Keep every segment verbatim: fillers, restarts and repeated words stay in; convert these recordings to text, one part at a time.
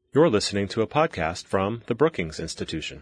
You're listening to a podcast from the Brookings Institution.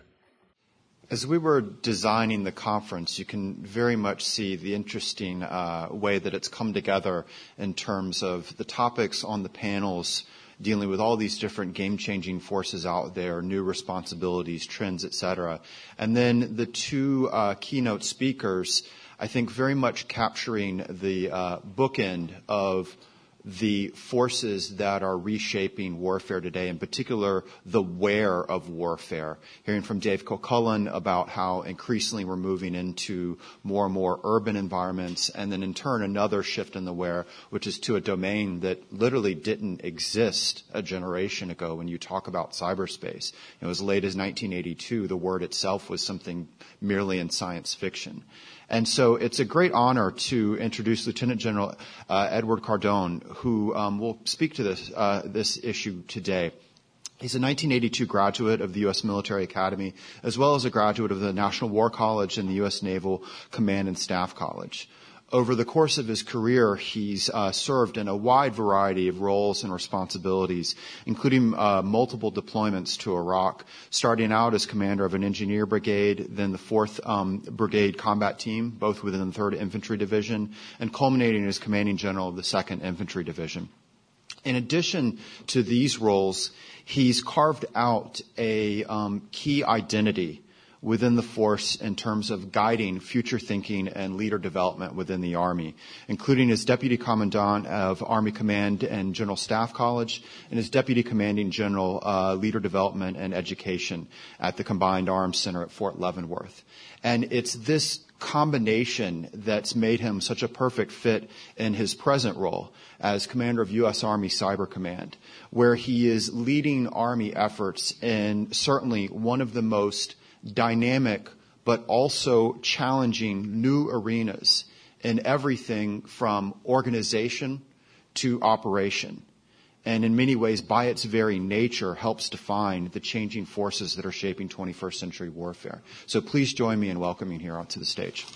As we were designing the conference, you can very much see the interesting uh, way that it's come together in terms of the topics on the panels dealing with all these different game-changing forces out there, new responsibilities, trends, et cetera. And then the two uh, keynote speakers, I think very much capturing the uh, bookend of the forces that are reshaping warfare today, in particular, the where of warfare. Hearing from Dave Kilcullen about how increasingly we're moving into more and more urban environments, and then in turn another shift in the where, which is to a domain that literally didn't exist a generation ago when you talk about cyberspace. You know, as late as nineteen eighty-two, the word itself was something merely in science fiction. And so it's a great honor to introduce Lieutenant General uh, Edward Cardone, who um, will speak to this uh, this issue today. He's a nineteen eighty-two graduate of the U S Military Academy, as well as a graduate of the National War College and the U S Naval Command and Staff College. Over the course of his career, he's uh, served in a wide variety of roles and responsibilities, including uh, multiple deployments to Iraq, starting out as commander of an engineer brigade, then the fourth um, Brigade Combat Team, both within the third Infantry Division, and culminating as commanding general of the second Infantry Division. In addition to these roles, he's carved out a um, key identity within the force in terms of guiding future thinking and leader development within the Army, including as Deputy Commandant of Army Command and General Staff College and as Deputy Commanding General uh, Leader Development and Education at the Combined Arms Center at Fort Leavenworth. And it's this combination that's made him such a perfect fit in his present role as commander of U S Army Cyber Command, where he is leading Army efforts in certainly one of the most dynamic but also challenging new arenas in everything from organization to operation. And in many ways, by its very nature, helps define the changing forces that are shaping twenty-first century warfare. So please join me in welcoming here onto the stage.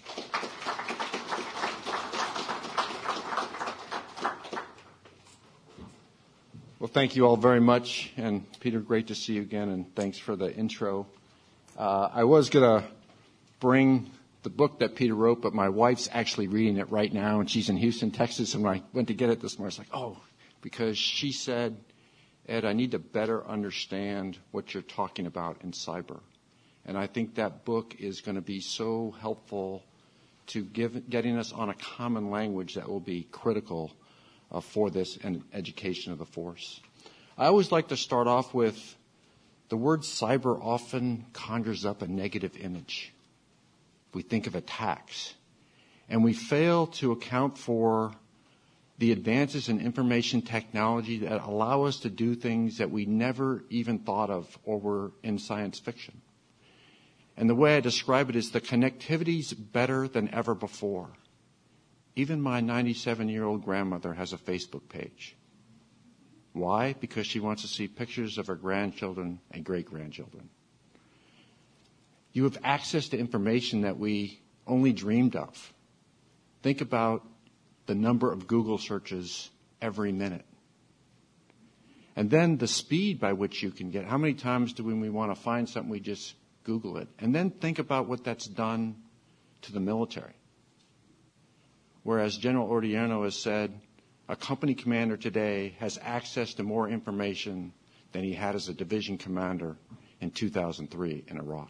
Well, thank you all very much. And Peter, great to see you again, and thanks for the intro. Uh, I was going to bring the book that Peter wrote, but my wife's actually reading it right now, and she's in Houston, Texas, and when I went to get it this morning, I was like, oh, because she said, Ed, I need to better understand what you're talking about in cyber. And I think that book is going to be so helpful to give, getting us on a common language that will be critical uh, for this and education of the force. I always like to start off with the word cyber often conjures up a negative image. We think of attacks, and we fail to account for the advances in information technology that allow us to do things that we never even thought of or were in science fiction. And the way I describe it is the connectivity's better than ever before. Even my ninety-seven-year-old grandmother has a Facebook page. Why? Because she wants to see pictures of her grandchildren and great-grandchildren. You have access to information that we only dreamed of. Think about the number of Google searches every minute. And then the speed by which you can get. How many times do when we want to find something, we just Google it? And then think about what that's done to the military. Whereas General Odierno has said, a company commander today has access to more information than he had as a division commander in two thousand three in Iraq.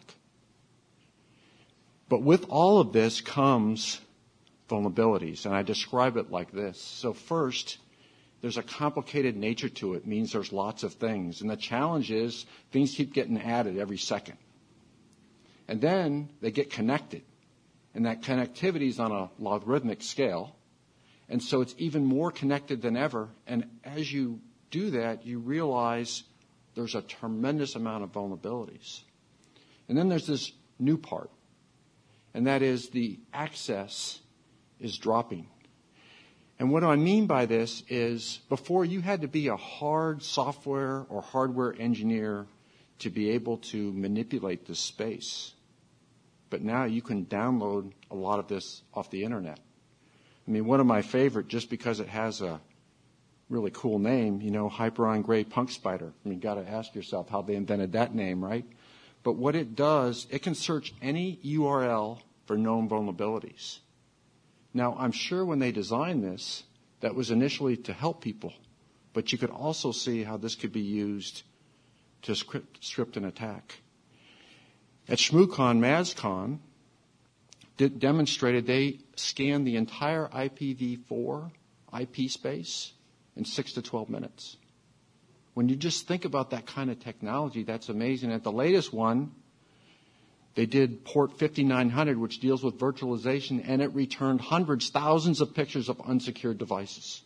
But with all of this comes vulnerabilities, and I describe it like this. So first, there's a complicated nature to it. It means there's lots of things. And the challenge is things keep getting added every second. And then they get connected. And that connectivity is on a logarithmic scale. And so it's even more connected than ever. And as you do that, you realize there's a tremendous amount of vulnerabilities. And then there's this new part. And that is the access is dropping. And what I mean by this is before you had to be a hard software or hardware engineer to be able to manipulate this space. But now you can download a lot of this off the internet. I mean, one of my favorite, just because it has a really cool name, you know, Hyperon Gray Punk Spider. I mean, you got to ask yourself how they invented that name, right? But what it does, it can search any U R L for known vulnerabilities. Now, I'm sure when they designed this, that was initially to help people, but you could also see how this could be used to script, script an attack. At ShmooCon, MazCon, did, demonstrated they scanned the entire I P v four I P space in six to twelve minutes. When you just think about that kind of technology, that's amazing. At the latest one, they did port fifty-nine hundred, which deals with virtualization, and it returned hundreds, thousands of pictures of unsecured devices.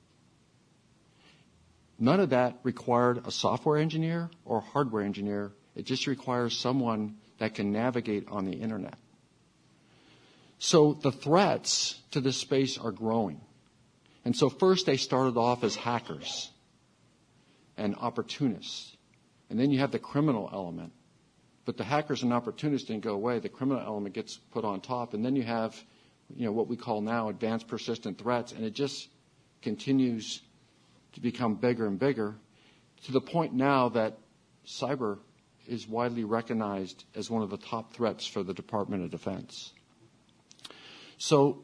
None of that required a software engineer or hardware engineer. It just requires someone that can navigate on the internet. So the threats to this space are growing. And so first they started off as hackers and opportunists. And then you have the criminal element. But the hackers and opportunists didn't go away. The criminal element gets put on top. And then you have, you know, what we call now advanced persistent threats. And it just continues to become bigger and bigger to the point now that cyber is widely recognized as one of the top threats for the Department of Defense. So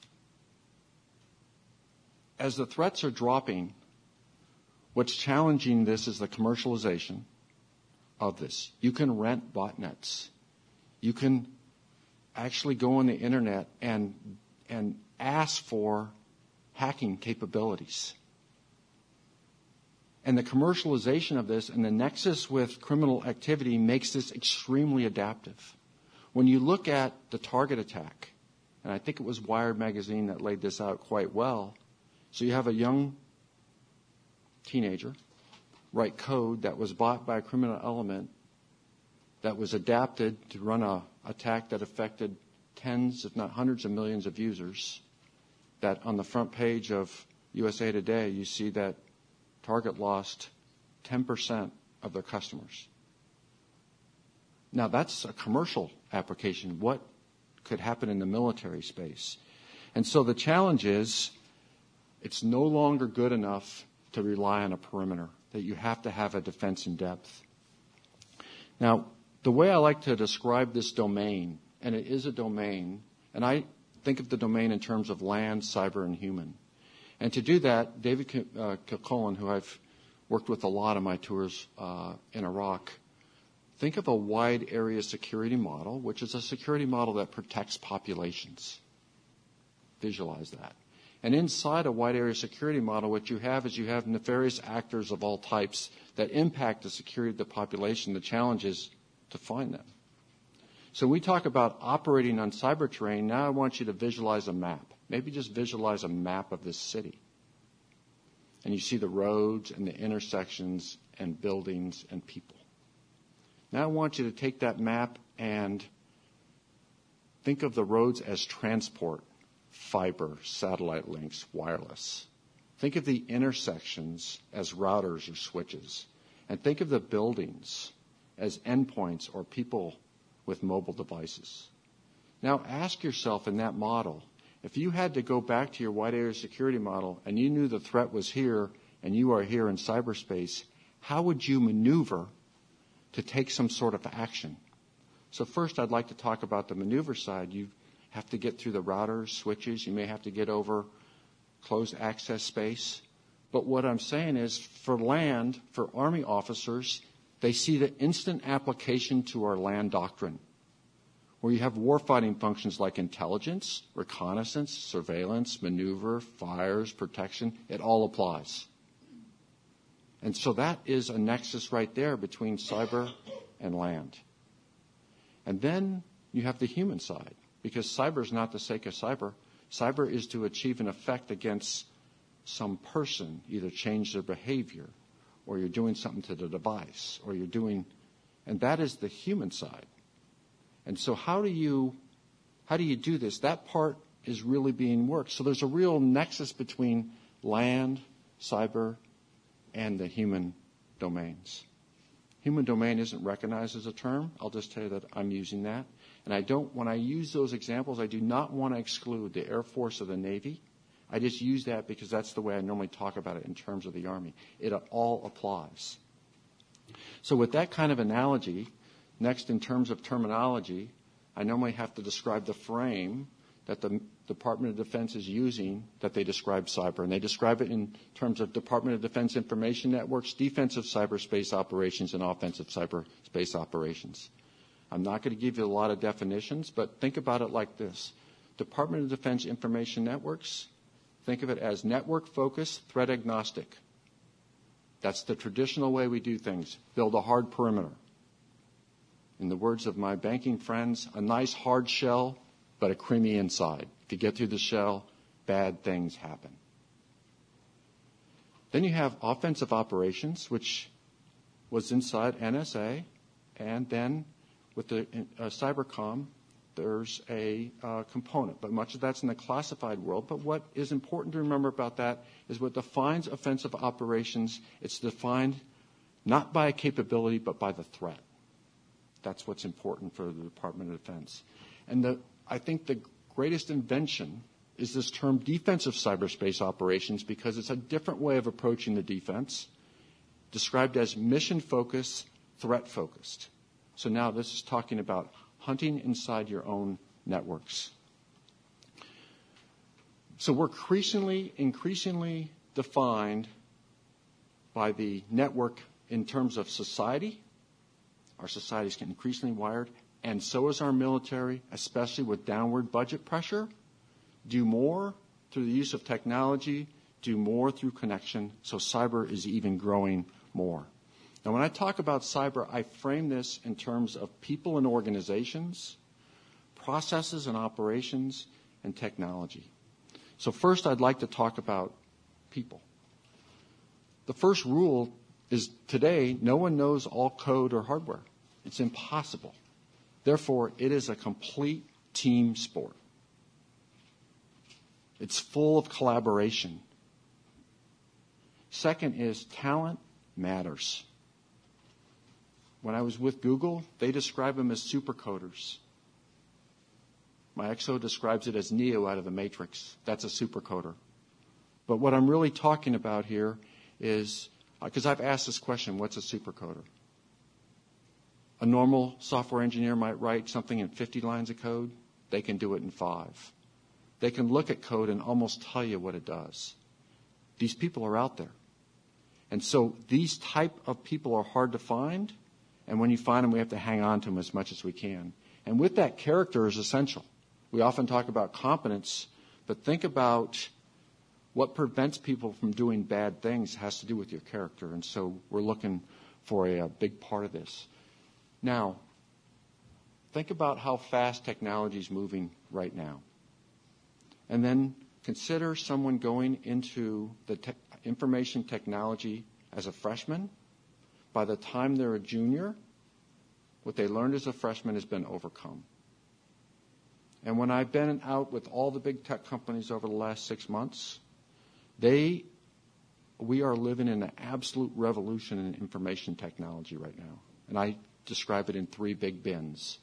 as the threats are dropping, what's challenging this is the commercialization of this. You can rent botnets. You can actually go on the internet and, and ask for hacking capabilities. And the commercialization of this and the nexus with criminal activity makes this extremely adaptive. When you look at the target attack, and I think it was Wired magazine that laid this out quite well, so you have a young teenager write code that was bought by a criminal element that was adapted to run an attack that affected tens, if not hundreds of millions of users, that on the front page of U S A Today, you see that Target lost ten percent of their customers. Now, that's a commercial application. What could happen in the military space? And so the challenge is it's no longer good enough to rely on a perimeter, that you have to have a defense in depth. Now, the way I like to describe this domain, and it is a domain, and I think of the domain in terms of land, cyber, and human. And to do that, David uh, Kilcullen, who I've worked with a lot on my tours uh, in Iraq, think of a wide area security model, which is a security model that protects populations. Visualize that. And inside a wide area security model, what you have is you have nefarious actors of all types that impact the security of the population. The challenge is to find them. So when we talk about operating on cyber terrain, now I want you to visualize a map. Maybe just visualize a map of this city. And you see the roads and the intersections and buildings and people. Now I want you to take that map and think of the roads as transport, fiber, satellite links, wireless. Think of the intersections as routers or switches. And think of the buildings as endpoints or people with mobile devices. Now ask yourself in that model, if you had to go back to your wide area security model and you knew the threat was here and you are here in cyberspace, how would you maneuver to take some sort of action? So first I'd like to talk about the maneuver side. You have to get through the routers, switches. You may have to get over closed access space. But what I'm saying is for land, for Army officers, they see the instant application to our land doctrine, where you have warfighting functions like intelligence, reconnaissance, surveillance, maneuver, fires, protection. It all applies. And so that is a nexus right there between cyber and land. And then you have the human side, because cyber is not the sake of cyber. Cyber is to achieve an effect against some person, either change their behavior, or you're doing something to the device, or you're doing, and that is the human side. And so how do you how do you do this? That part is really being worked. So there's a real nexus between land, cyber, and the human domains. Human domain isn't recognized as a term. I'll just tell you that I'm using that. And I don't, when I use those examples, I do not want to exclude the Air Force or the Navy. I just use that because that's the way I normally talk about it in terms of the Army. It all applies. So with that kind of analogy, next in terms of terminology, I normally have to describe the frame that the Department of Defense is using that they describe cyber. And they describe it in terms of Department of Defense information networks, defensive cyberspace operations, and offensive cyberspace operations. I'm not going to give you a lot of definitions, but think about it like this. Department of Defense information networks, think of it as network-focused, threat-agnostic. That's the traditional way we do things. Build a hard perimeter. In the words of my banking friends, a nice hard shell, but a creamy inside. If you get through the shell, bad things happen. Then you have offensive operations, which was inside N S A, and then with the uh, Cybercom, there's a uh, component, but much of that's in the classified world. But what is important to remember about that is what defines offensive operations. It's defined not by a capability, but by the threat. That's what's important for the Department of Defense. And the, I think the greatest invention is this term defensive cyberspace operations, because it's a different way of approaching the defense, described as mission-focused, threat-focused. So now this is talking about hunting inside your own networks. So we're increasingly, increasingly defined by the network in terms of society. Our society is getting increasingly wired, and so is our military, especially with downward budget pressure. Do more through the use of technology, do more through connection, so cyber is even growing more. Now, when I talk about cyber, I frame this in terms of people and organizations, processes and operations, and technology. So first, I'd like to talk about people. The first rule is today, no one knows all code or hardware. It's impossible. Therefore, it is a complete team sport. It's full of collaboration. Second is talent matters. When I was with Google, they describe them as supercoders. My X O describes it as Neo out of the Matrix. That's a supercoder. But what I'm really talking about here is, because uh, I've asked this question, what's a supercoder? A normal software engineer might write something in fifty lines of code. They can do it in five. They can look at code and almost tell you what it does. These people are out there. And so these type of people are hard to find. And when you find them, we have to hang on to them as much as we can. And with that, character is essential. We often talk about competence, but think about what prevents people from doing bad things has to do with your character. And so we're looking for a, a big part of this. Now, think about how fast technology is moving right now. And then consider someone going into the te- information technology as a freshman. By the time they're a junior, what they learned as a freshman has been overcome. And when I've been out with all the big tech companies over the last six months, they, we are living in an absolute revolution in information technology right now. And I describe it in three big bins: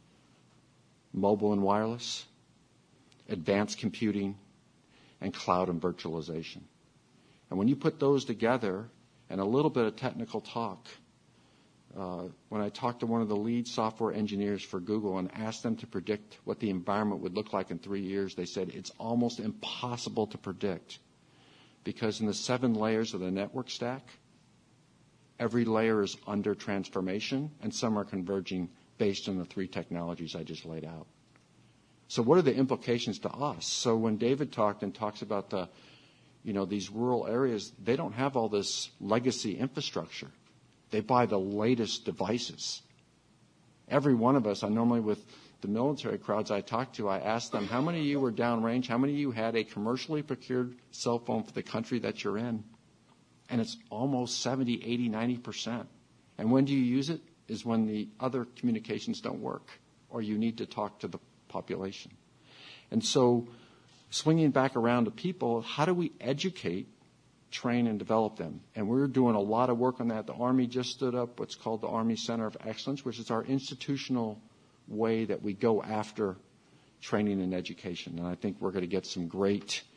mobile and wireless, advanced computing, and cloud and virtualization. And when you put those together, and a little bit of technical talk, uh, when I talked to one of the lead software engineers for Google and asked them to predict what the environment would look like in three years, they said it's almost impossible to predict, because in the seven layers of the network stack, every layer is under transformation, and some are converging based on the three technologies I just laid out. So what are the implications to us? So when David talked and talks about the, you know, these rural areas, they don't have all this legacy infrastructure. They buy the latest devices. Every one of us, I normally with the military crowds I talk to, I ask them, how many of you were downrange? How many of you had a commercially procured cell phone for the country that you're in? And it's almost seventy, eighty, ninety percent. And when do you use it? Is when the other communications don't work, or you need to talk to the population. And so swinging back around to people, how do we educate, train, and develop them? And we're doing a lot of work on that. The Army just stood up what's called the Army Center of Excellence, which is our institutional way that we go after training and education. And I think we're going to get some great,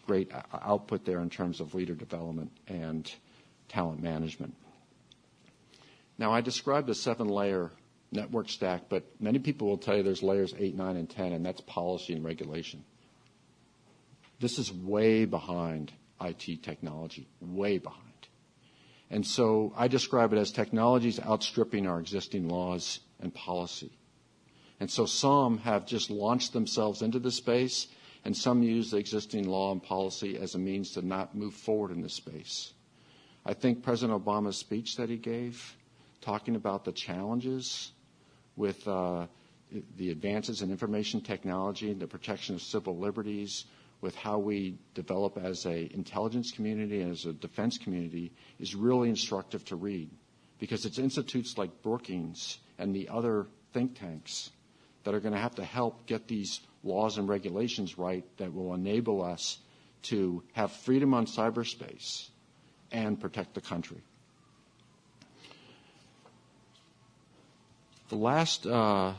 great output there in terms of leader development and talent management. Now, I described a seven-layer network stack, but many people will tell you there's layers eight, nine, and ten, and that's policy and regulation. This is way behind I T technology, way behind. And so I describe it as technologies outstripping our existing laws and policy. And so some have just launched themselves into this space, and some use the existing law and policy as a means to not move forward in this space. I think President Obama's speech that he gave, talking about the challenges with uh, the advances in information technology and the protection of civil liberties, with how we develop as an intelligence community and as a defense community, is really instructive to read, because it's institutes like Brookings and the other think tanks that are going to have to help get these laws and regulations right that will enable us to have freedom on cyberspace and protect the country. The last uh,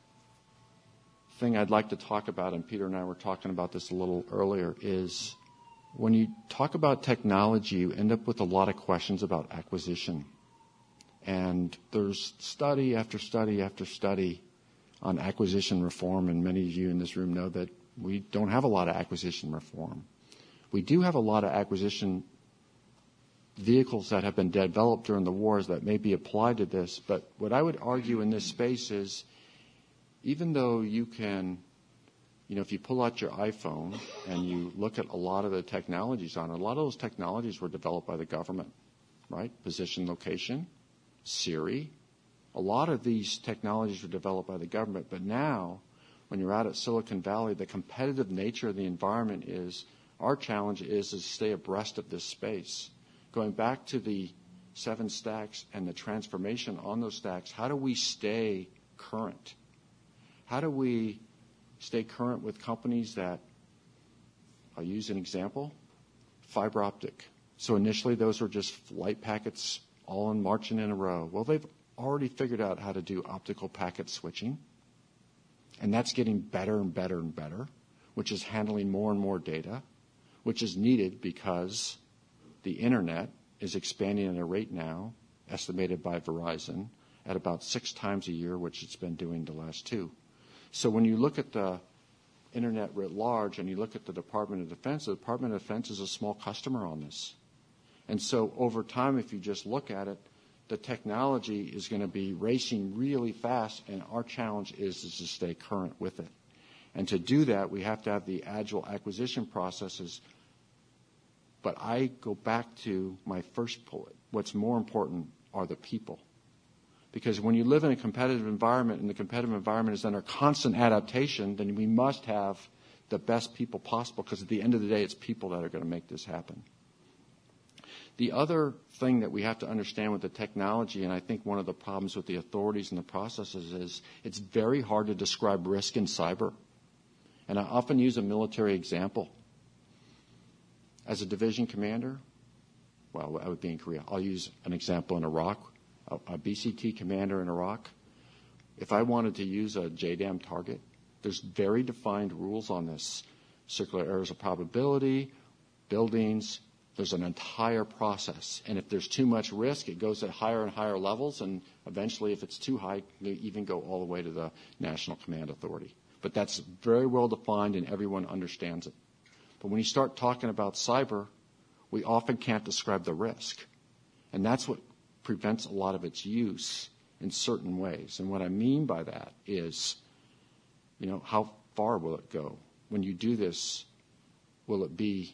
thing I'd like to talk about, and Peter and I were talking about this a little earlier, is when you talk about technology, you end up with a lot of questions about acquisition. And there's study after study after study on acquisition reform, and many of you in this room know that we don't have a lot of acquisition reform. We do have a lot of acquisition vehicles that have been developed during the wars that may be applied to this, but what I would argue in this space is, even though you can, you know, if you pull out your iPhone and you look at a lot of the technologies on it, a lot of those technologies were developed by the government, right? Position, location, Siri. A lot of these technologies were developed by the government, but now, when you're out at Silicon Valley, the competitive nature of the environment is, our challenge is to stay abreast of this space. Going back to the seven stacks and the transformation on those stacks, how do we stay current? How do we stay current with companies that, I'll use an example, fiber optic. So initially those were just light packets all in marching in a row. Well, they've already figured out how to do optical packet switching, and that's getting better and better and better, which is handling more and more data, which is needed because the internet is expanding at a rate now, estimated by Verizon, at about six times a year, which it's been doing the last two. So when you look at the internet writ large and you look at the Department of Defense, the Department of Defense is a small customer on this. And so over time, if you just look at it, the technology is going to be racing really fast, and our challenge is, is to stay current with it. And to do that, we have to have the agile acquisition processes. But I go back to my first bullet. What's more important are the people. Because when you live in a competitive environment, and the competitive environment is under constant adaptation, then we must have the best people possible, because at the end of the day, it's people that are going to make this happen. The other thing that we have to understand with the technology, and I think one of the problems with the authorities and the processes, is it's very hard to describe risk in cyber. And I often use a military example. As a division commander, well, I would be in Korea. I'll use an example in Iraq. A, a B C T commander in Iraq, if I wanted to use a J DAM target, there's very defined rules on this. Circular errors of probability, buildings, there's an entire process. And if there's too much risk, it goes at higher and higher levels, and eventually, if it's too high, they even go all the way to the National Command Authority. But that's very well defined, and everyone understands it. But when you start talking about cyber, we often can't describe the risk. And that's what prevents a lot of its use in certain ways. And what I mean by that is, you know, how far will it go? When you do this, will it be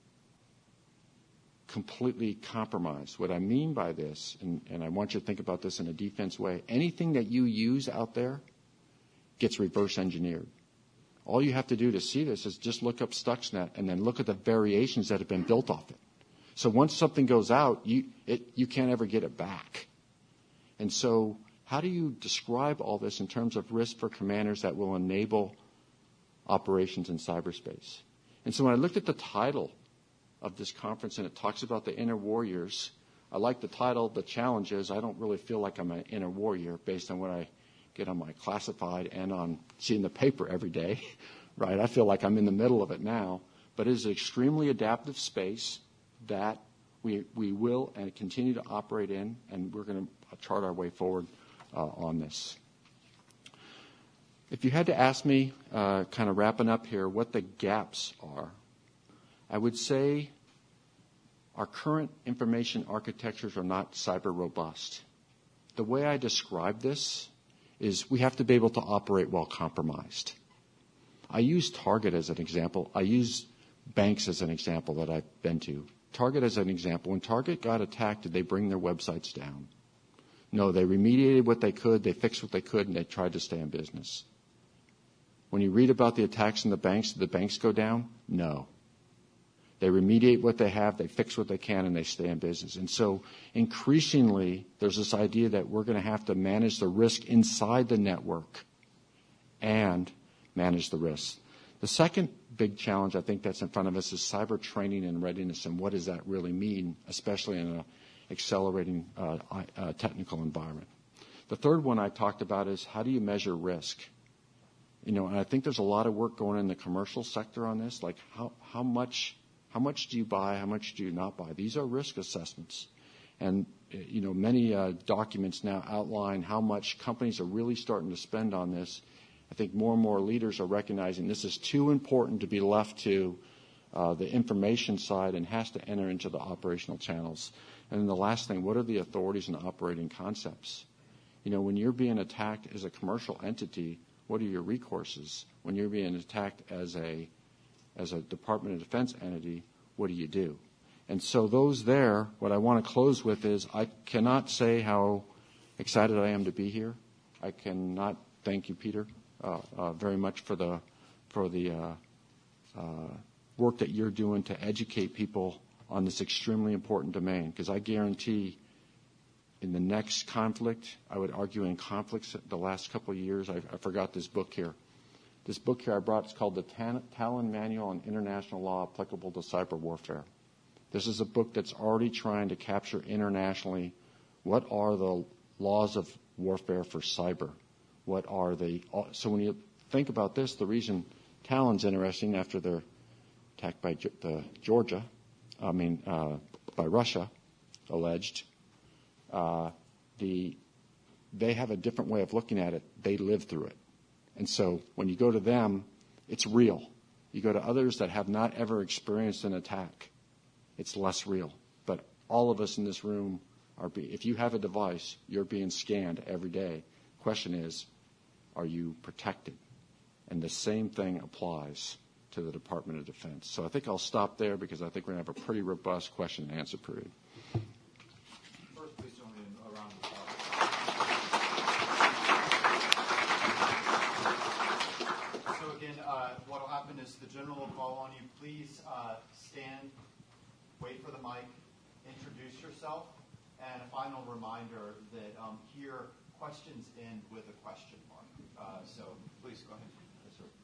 completely compromised? What I mean by this, and, and I want you to think about this in a defense way, anything that you use out there gets reverse engineered. All you have to do to see this is just look up Stuxnet and then look at the variations that have been built off it. So once something goes out, you, it, you can't ever get it back. And so how do you describe all this in terms of risk for commanders that will enable operations in cyberspace? And so when I looked at the title of this conference, and it talks about the inner warriors, I like the title. The challenge is I don't really feel like I'm an inner warrior based on what I get on my classified and on seeing the paper every day, right? I feel like I'm in the middle of it now. but it is an extremely adaptive space that we we will and continue to operate in, and we're going to chart our way forward uh, on this. If you had to ask me, uh, kind of wrapping up here, what the gaps are, I would say our current information architectures are not cyber robust. The way I describe this is we have to be able to operate while compromised. I use Target as an example. I use banks as an example that I've been to. Target as an example. When Target got attacked, did they bring their websites down? No, they remediated what they could, they fixed what they could, and they tried to stay in business. When you read about the attacks in the banks, did the banks go down? No. They remediate what they have, they fix what they can, and they stay in business. And so increasingly, there's this idea that we're going to have to manage the risk inside the network and manage the risk. The second big challenge I think that's in front of us is cyber training and readiness, and what does that really mean, especially in an accelerating uh, uh, technical environment. The third one I talked about is how do you measure risk? You know, and I think there's a lot of work going in the commercial sector on this, like how, how much how much do you buy, how much do you not buy? These are risk assessments. And, you know, many uh, documents now outline how much companies are really starting to spend on this. I think more and more leaders are recognizing this is too important to be left to uh, the information side and has to enter into the operational channels. And then the last thing, what are the authorities and operating concepts? You know, when you're being attacked as a commercial entity, what are your recourses? When you're being attacked as a as a Department of Defense entity, what do you do? And so those there, what I want to close with is I cannot say how excited I am to be here. I cannot thank you, Peter, uh, uh, very much for the for the uh, uh, work that you're doing to educate people on this extremely important domain, because I guarantee in the next conflict, I would argue in conflicts the last couple of years, I, I forgot this book here. This book here I brought, it's called the Talon Manual on International Law Applicable to Cyber Warfare. This is a book that's already trying to capture internationally what are the laws of warfare for cyber. What are the, so when you think about this, the reason Talon's interesting after they're attacked by the Georgia, I mean, uh, by Russia, alleged, uh, the, they have a different way of looking at it. They live through it. And so when you go to them, it's real. You go to others that have not ever experienced an attack, it's less real. But all of us in this room are, be, if you have a device, you're being scanned every day. Question is, are you protected? And the same thing applies to the Department of Defense. So I think I'll stop there because I think we're going to have a pretty robust question and answer period. First, please join me in a round of applause. So again, uh, what will happen is the general will call on you. Please uh, stand, wait for the mic, introduce yourself, and a final reminder that um, here questions end with a question mark. Uh, so please go ahead. Yes, sir.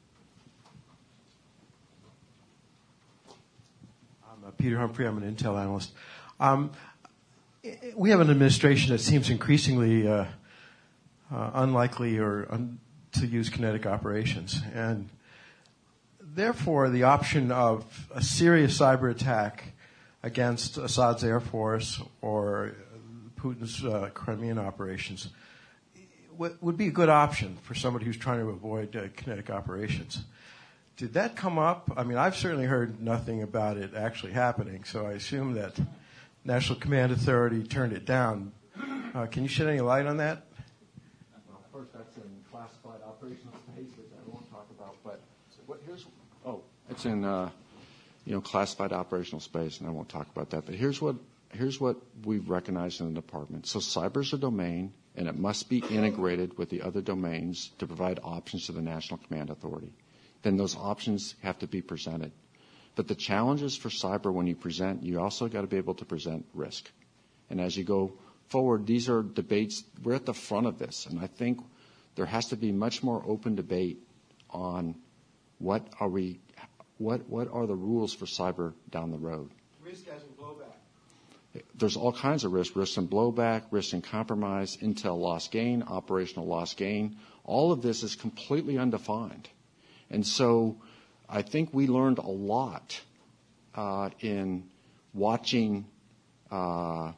I'm uh, Peter Humphrey. I'm an Intel analyst. Um, we have an administration that seems increasingly uh, uh, unlikely or un- to use kinetic operations, and therefore the option of a serious cyber attack against Assad's air force or Putin's uh, Crimean operations w- would be a good option for somebody who's trying to avoid uh, kinetic operations. Did that come up? I mean, I've certainly heard nothing about it actually happening, so I assume that National Command Authority turned it down. Uh, can you shed any light on that? Well, first, that's in classified operational space, which I won't talk about. But what, here's, oh, it's in, uh, you know, classified operational space, and I won't talk about that. But here's what here's what we've recognized in the department. So cyber's a domain, and it must be integrated with the other domains to provide options to the National Command Authority. Then those options have to be presented. But the challenges for cyber when you present, you also got to be able to present risk. And as you go forward, these are debates. We're at the front of this, and I think there has to be much more open debate on what are we, what what are the rules for cyber down the road. Risk as in blowback. There's all kinds of risks, risks and blowback, risks and compromise, intel loss gain, operational loss gain. All of this is completely undefined. And so I think we learned a lot uh, in watching uh,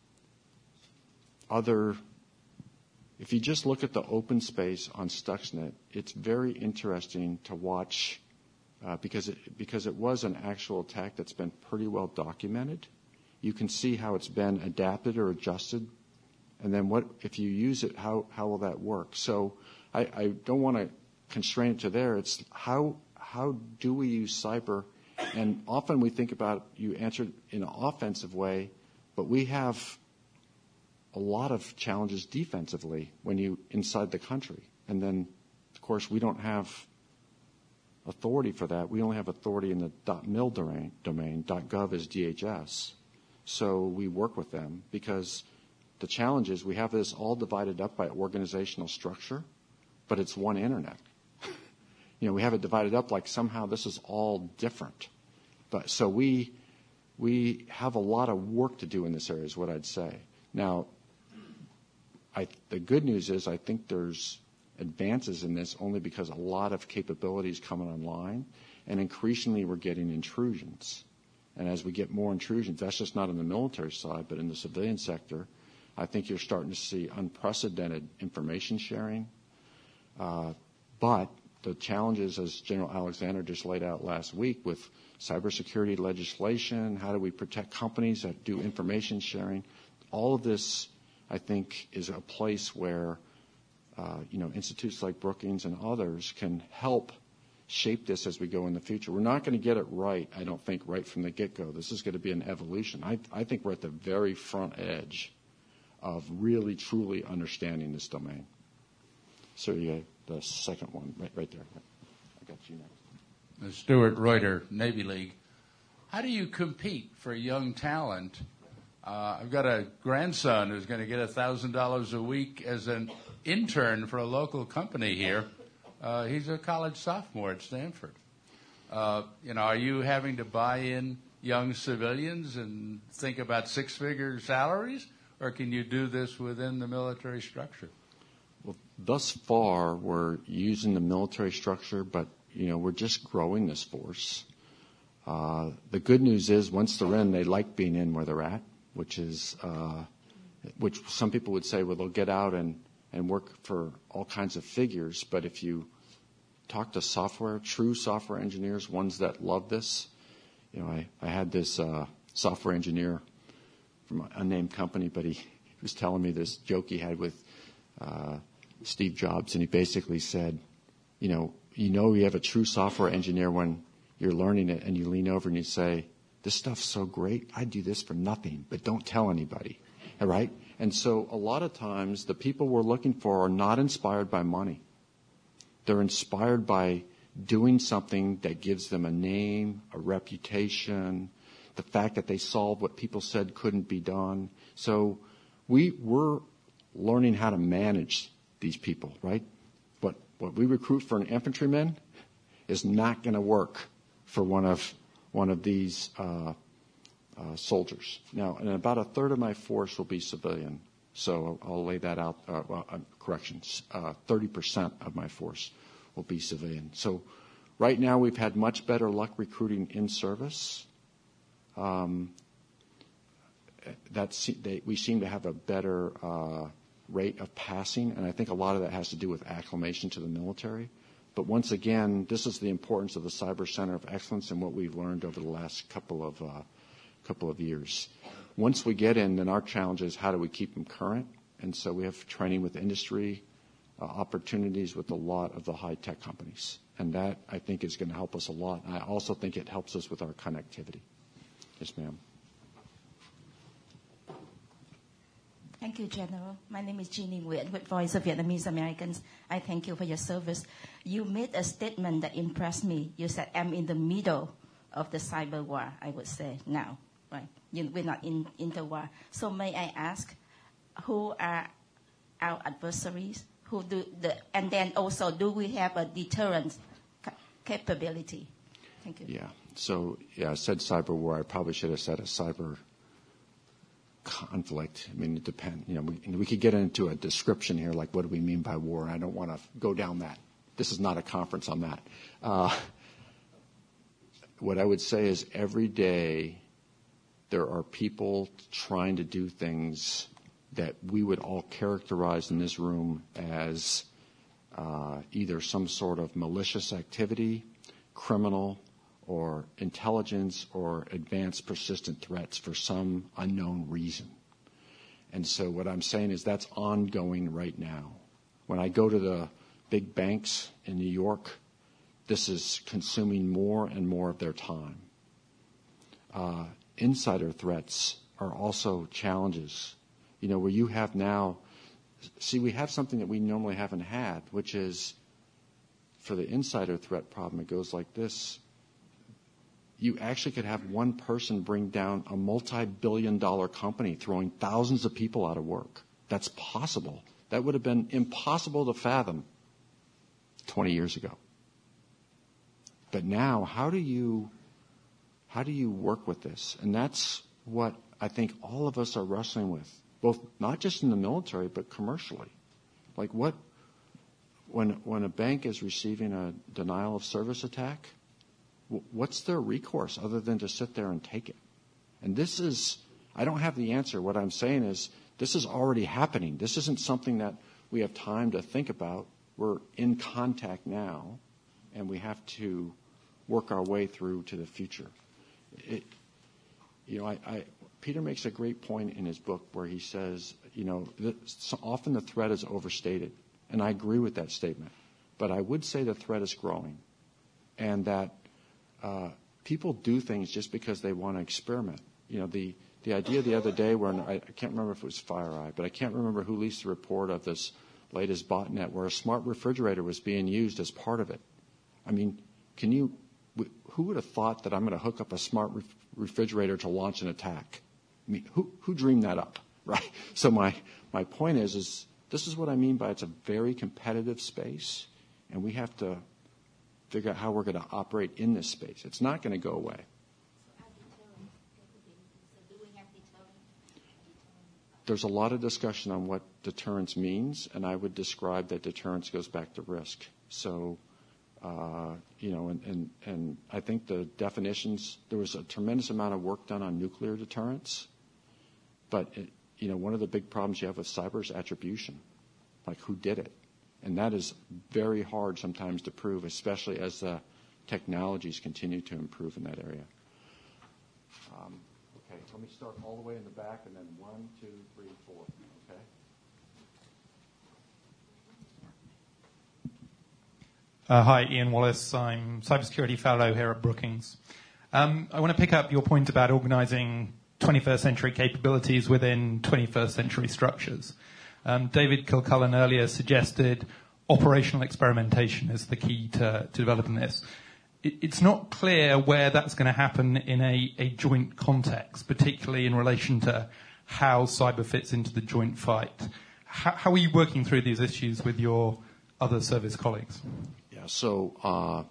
other. If you just look at the open space on Stuxnet, it's very interesting to watch uh, because it, because it was an actual attack that's been pretty well documented. You can see how it's been adapted or adjusted, and then what if you use it? How how will that work? So I, I don't want to constrain it to there. It's how how do we use cyber? And often we think about you answered in an offensive way, but we have a lot of challenges defensively when you inside the country. And then, of course, we don't have authority for that. We only have authority in the .mil domain. domain. .gov is D H S. So we work with them because the challenge is we have this all divided up by organizational structure, but it's one internet. You know, we have it divided up like somehow this is all different. But so we we have a lot of work to do in this area is what I'd say. Now, I, the good news is I think there's advances in this only because a lot of capabilities coming online, and increasingly we're getting intrusions. And as we get more intrusions, that's just not on the military side, but in the civilian sector, I think you're starting to see unprecedented information sharing. Uh, but the challenges, as General Alexander just laid out last week with cybersecurity legislation, how do we protect companies that do information sharing, all of this, I think, is a place where, uh, you know, institutes like Brookings and others can help shape this as we go in the future. We're not going to get it right, I don't think, right from the get-go. This is going to be an evolution. I, I think we're at the very front edge of really, truly understanding this domain. So you have the second one right, right there. I got you next. Stuart Reuter, Navy League. How do you compete for young talent? Uh, I've got a grandson who's going to get one thousand dollars a week as an intern for a local company here. Uh, he's a college sophomore at Stanford. Uh, you know, are you having to buy in young civilians and think about six-figure salaries, or can you do this within the military structure? Well, thus far, we're using the military structure, but, you know, we're just growing this force. Uh, the good news is once they're in, they like being in where they're at, which is, uh, which some people would say, well, they'll get out and, and work for all kinds of figures. But if you talk to software, true software engineers, ones that love this, you know, I, I had this uh, software engineer from an unnamed company, but he, he was telling me this joke he had with uh, Steve Jobs, and he basically said, you know, you know you have a true software engineer when you're learning it and you lean over and you say, this stuff's so great, I do this for nothing, but don't tell anybody, all right? And so a lot of times the people we're looking for are not inspired by money. They're inspired by doing something that gives them a name, a reputation, the fact that they solved what people said couldn't be done. So we, we're learning how to manage these people, right? What, what we recruit for an infantryman is not going to work for one of one of these uh, uh, soldiers. Now, and about a third of my force will be civilian. So I'll, I'll lay that out. Uh, well, uh, corrections. Uh, thirty percent of my force will be civilian. So right now we've had much better luck recruiting in service. Um, that's, they, we seem to have a better uh, rate of passing, and I think a lot of that has to do with acclimation to the military. But once again, this is the importance of the Cyber Center of Excellence and what we've learned over the last couple of uh, couple of years. Once we get in, then our challenge is how do we keep them current? And so we have training with industry, uh, opportunities with a lot of the high-tech companies. And that, I think, is going to help us a lot. And I also think it helps us with our connectivity. Yes, ma'am. Thank you, General. My name is Jeannie Nguyen with Voice of Vietnamese Americans. I thank you for your service. You made a statement that impressed me. You said, I'm in the middle of the cyber war, I would say, now. Right? You, we're not in interwar. So may I ask, who are our adversaries? Who do the, and then also, do we have a deterrence ca- capability? Thank you. Yeah. So, yeah, I said cyber war. I probably should have said a cyber conflict. I mean, it depends. You know, we, we could get into a description here, like what do we mean by war? And I don't want to go down that. This is not a conference on that. Uh, what I would say is every day there are people trying to do things that we would all characterize in this room as uh, either some sort of malicious activity, criminal, or intelligence, or advanced persistent threats for some unknown reason. And so what I'm saying is that's ongoing right now. When I go to the big banks in New York, this is consuming more and more of their time. Uh, insider threats are also challenges. You know, where you have now, see, we have something that we normally haven't had, which is for the insider threat problem, it goes like this. You actually could have one person bring down a multi-billion dollar company throwing thousands of people out of work. That's possible. That would have been impossible to fathom twenty years ago. But now, how do you, how do you work with this? And that's what I think all of us are wrestling with, both not just in the military, but commercially. Like what, when, when a bank is receiving a denial of service attack, what's their recourse other than to sit there and take it? And this is, I don't have the answer. What I'm saying is this is already happening. This isn't something that we have time to think about. We're in contact now, and we have to work our way through to the future. It, you know, I, I, Peter makes a great point in his book where he says, you know, that so often the threat is overstated. And I agree with that statement. But I would say the threat is growing, and that Uh, people do things just because they want to experiment. You know, the, the idea the other day when, I, I can't remember if it was FireEye, but I can't remember who released the report of this latest botnet where a smart refrigerator was being used as part of it. I mean, can you, who would have thought that I'm going to hook up a smart ref, refrigerator to launch an attack? I mean, who, who dreamed that up, right? So my, my point is, is this is what I mean by it's a very competitive space, and we have to figure out how we're going to operate in this space. It's not going to go away. There's a lot of discussion on what deterrence means, and I would describe that deterrence goes back to risk. So, uh, you know, and, and, and I think the definitions, there was a tremendous amount of work done on nuclear deterrence, but, it, you know, one of the big problems you have with cyber is attribution, like who did it. And that is very hard sometimes to prove, especially as the technologies continue to improve in that area. Um, okay, let me start all the way in the back, and then one, two, three, four. Okay. Uh, hi, Ian Wallace. I'm Cybersecurity Fellow here at Brookings. Um, I want to pick up your point about organizing twenty-first century capabilities within twenty-first century structures. Um, David Kilcullen earlier suggested operational experimentation is the key to, to developing this. It, it's not clear where that's going to happen in a, a joint context, particularly in relation to how cyber fits into the joint fight. How, how are you working through these issues with your other service colleagues? Yeah, so uh,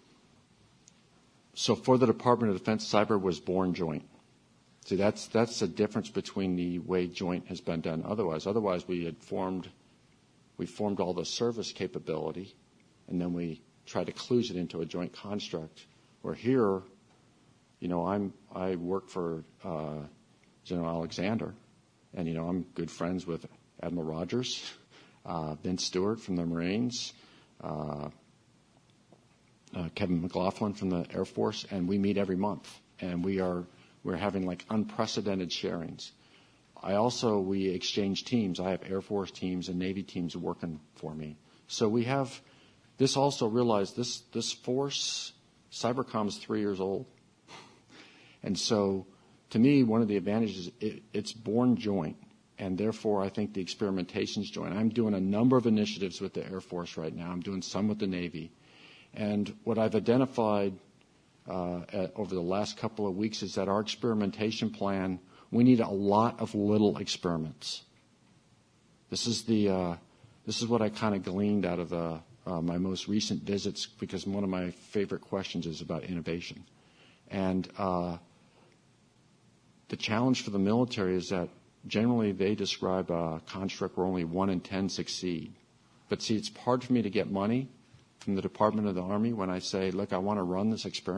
so for the Department of Defense, cyber was born joint. See, that's that's the difference between the way joint has been done. Otherwise, otherwise we had formed, we formed all the service capability, and then we tried to kludge it into a joint construct. Where here, you know, I'm I work for uh, General Alexander, and you know I'm good friends with Admiral Rogers, uh, Vince Stewart from the Marines, uh, uh, Kevin McLaughlin from the Air Force, and we meet every month, and we are. We're having like unprecedented sharings. I also, we exchange teams. I have Air Force teams and Navy teams working for me. So we have, this also realized this, this force, Cybercom is three years old. And so to me, one of the advantages, it, it's born joint. And therefore, I think the experimentation's joint. I'm doing a number of initiatives with the Air Force right now. I'm doing some with the Navy. And what I've identified Uh, at, over the last couple of weeks is that our experimentation plan, we need a lot of little experiments. This is the uh, this is what I kind of gleaned out of the, uh, my most recent visits, because one of my favorite questions is about innovation. And uh, the challenge for the military is that generally they describe a construct where only one in ten succeed. But see, it's hard for me to get money from the Department of the Army when I say, look, I want to run this experiment,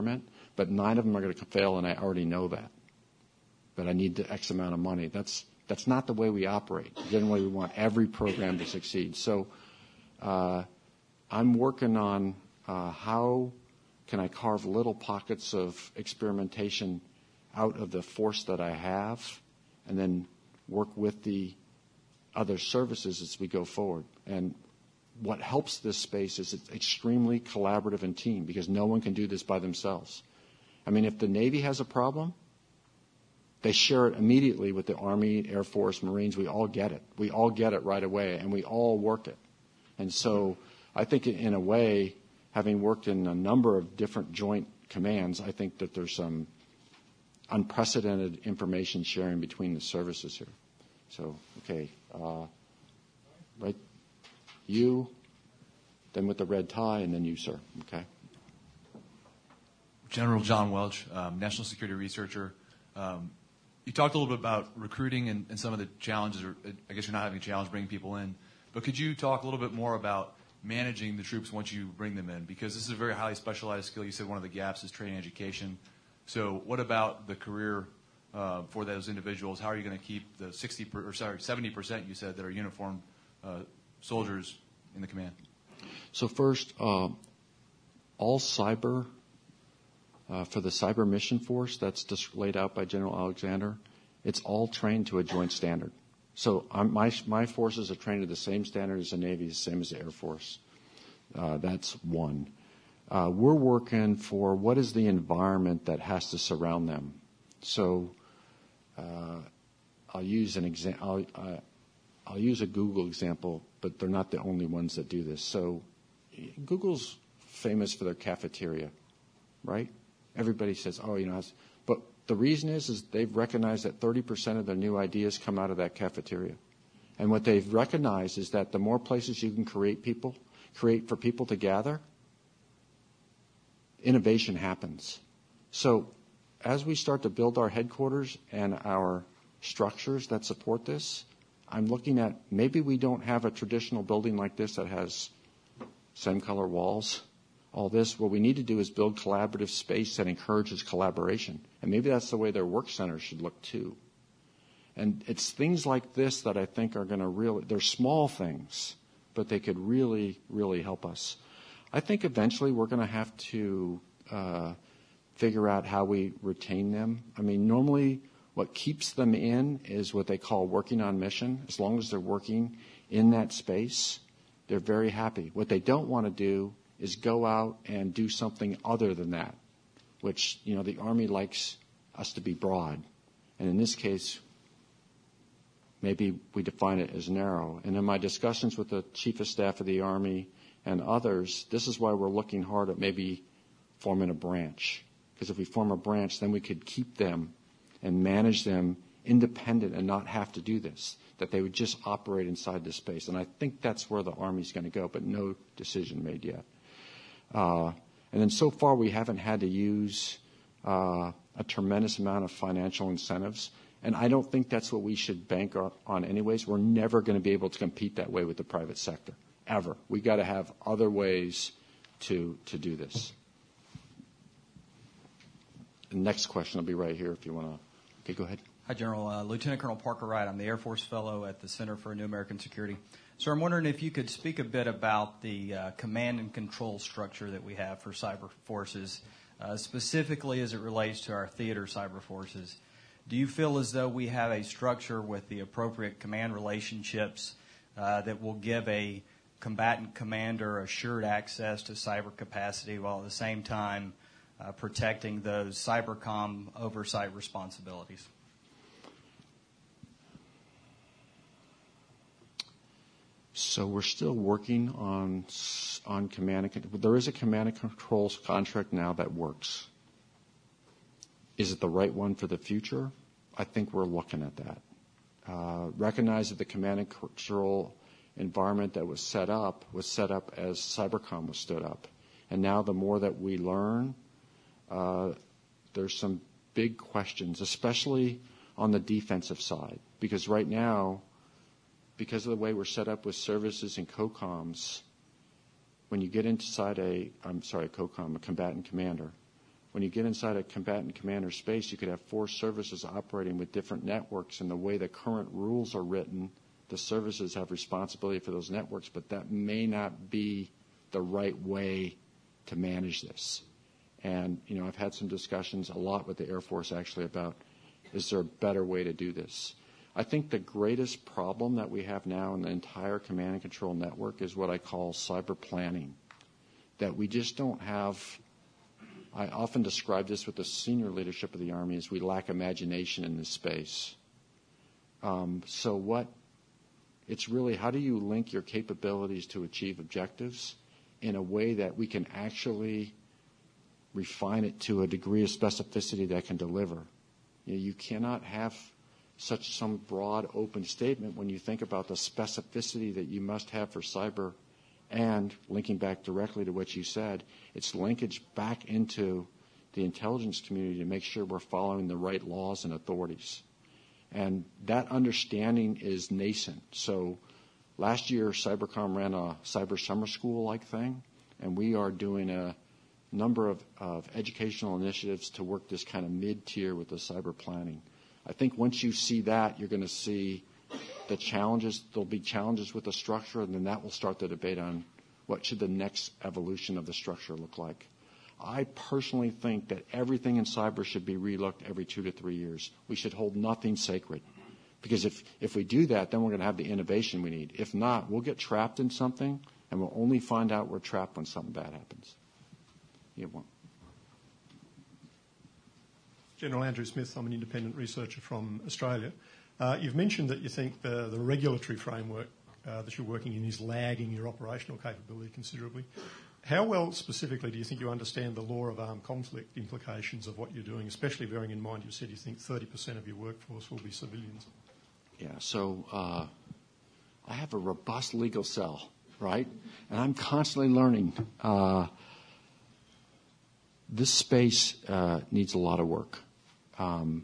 but nine of them are going to fail, and I already know that. But I need the X amount of money. That's that's not the way we operate. Generally, we want every program to succeed. So uh, I'm working on uh, how can I carve little pockets of experimentation out of the force that I have, and then work with the other services as we go forward. And what helps this space is it's extremely collaborative and team, because no one can do this by themselves. I mean, if the Navy has a problem, they share it immediately with the Army, Air Force, Marines. We all get it. We all get it right away, and we all work it. And so I think in a way, having worked in a number of different joint commands, I think that there's some unprecedented information sharing between the services here. So, okay, uh, right, you, then with the red tie, and then you, sir, okay? General John Welch, um, National Security Researcher. Um, you talked a little bit about recruiting and, and some of the challenges, or I guess you're not having a challenge bringing people in, but could you talk a little bit more about managing the troops once you bring them in? Because this is a very highly specialized skill. You said one of the gaps is training education. So what about the career uh, for those individuals? How are you going to keep the sixty per, or sorry, seventy percent you said that are uniformed uh, soldiers in the command? So first, uh, all cyber, uh, for the cyber mission force that's just laid out by General Alexander, it's all trained to a joint standard. So I'm, my, my forces are trained to the same standard as the Navy, the same as the Air Force. Uh, that's one. Uh, we're working for what is the environment that has to surround them. So uh, I'll use an example. I'll, uh, I'll use a Google example, but they're not the only ones that do this. So Google's famous for their cafeteria, right? Everybody says, oh, you know, but the reason is, is they've recognized that thirty percent of their new ideas come out of that cafeteria. And what they've recognized is that the more places you can create people, create for people to gather, innovation happens. So as we start to build our headquarters and our structures that support this, I'm looking at maybe we don't have a traditional building like this that has same color walls, all this. What we need to do is build collaborative space that encourages collaboration. And maybe that's the way their work centers should look too. And it's things like this that I think are going to really, they're small things, but they could really, really help us. I think eventually we're going to have to uh, figure out how we retain them. I mean, normally what keeps them in is what they call working on mission. As long as they're working in that space, they're very happy. What they don't want to do is go out and do something other than that, which, you know, the Army likes us to be broad. And in this case, maybe we define it as narrow. And in my discussions with the Chief of Staff of the Army and others, this is why we're looking hard at maybe forming a branch. Because if we form a branch, then we could keep them and manage them independent and not have to do this, that they would just operate inside this space. And I think that's where the Army's going to go, but no decision made yet. Uh, and then so far we haven't had to use uh, a tremendous amount of financial incentives. And I don't think that's what we should bank on anyways. We're never going to be able to compete that way with the private sector, ever. We got to have other ways to to do this. The next question will be right here if you want to. Okay, go ahead. Hi, General. Uh, Lieutenant Colonel Parker Wright. I'm the Air Force Fellow at the Center for New American Security. So I'm wondering if you could speak a bit about the uh, command and control structure that we have for cyber forces, uh, specifically as it relates to our theater cyber forces. Do you feel as though we have a structure with the appropriate command relationships uh, that will give a combatant commander assured access to cyber capacity while at the same time uh, protecting those cybercom oversight responsibilities? So we're still working on on command and control. There is a command and control contract now that works. Is it the right one for the future? I think we're looking at that. Uh, recognize that the command and control environment that was set up was set up as Cybercom was stood up. And now the more that we learn, uh, there's some big questions, especially on the defensive side. Because right now, because of the way we're set up with services and COCOMs, when you get inside a, I'm sorry, COCOM, a combatant commander, when you get inside a combatant commander space, you could have four services operating with different networks, and the way the current rules are written, the services have responsibility for those networks, but that may not be the right way to manage this. And, you know, I've had some discussions a lot with the Air Force actually about, is there a better way to do this? I think the greatest problem that we have now in the entire command and control network is what I call cyber planning, that we just don't have. I often describe this with the senior leadership of the Army as we lack imagination in this space. Um, so what, it's really how do you link your capabilities to achieve objectives in a way that we can actually refine it to a degree of specificity that can deliver. You know, you cannot have such some broad open statement when you think about the specificity that you must have for cyber. And linking back directly to what you said, it's linkage back into the intelligence community to make sure we're following the right laws and authorities. And that understanding is nascent. So last year, Cybercom ran a cyber summer school-like thing, and we are doing a number of, of educational initiatives to work this kind of mid-tier with the cyber planning. I think once you see that, you're going to see the challenges. There'll be challenges with the structure, and then that will start the debate on what should the next evolution of the structure look like. I personally think that everything in cyber should be relooked every two to three years. We should hold nothing sacred. Because if, if we do that, then we're going to have the innovation we need. If not, we'll get trapped in something, and we'll only find out we're trapped when something bad happens. You have one. General Andrew Smith, I'm an independent researcher from Australia. Uh, you've mentioned that you think the, the regulatory framework uh, that you're working in is lagging your operational capability considerably. How well specifically do you think you understand the law of armed conflict implications of what you're doing, especially bearing in mind you said you think thirty percent of your workforce will be civilians? Yeah, so uh, I have a robust legal cell, right? And I'm constantly learning. Uh, this space uh, needs a lot of work. Um,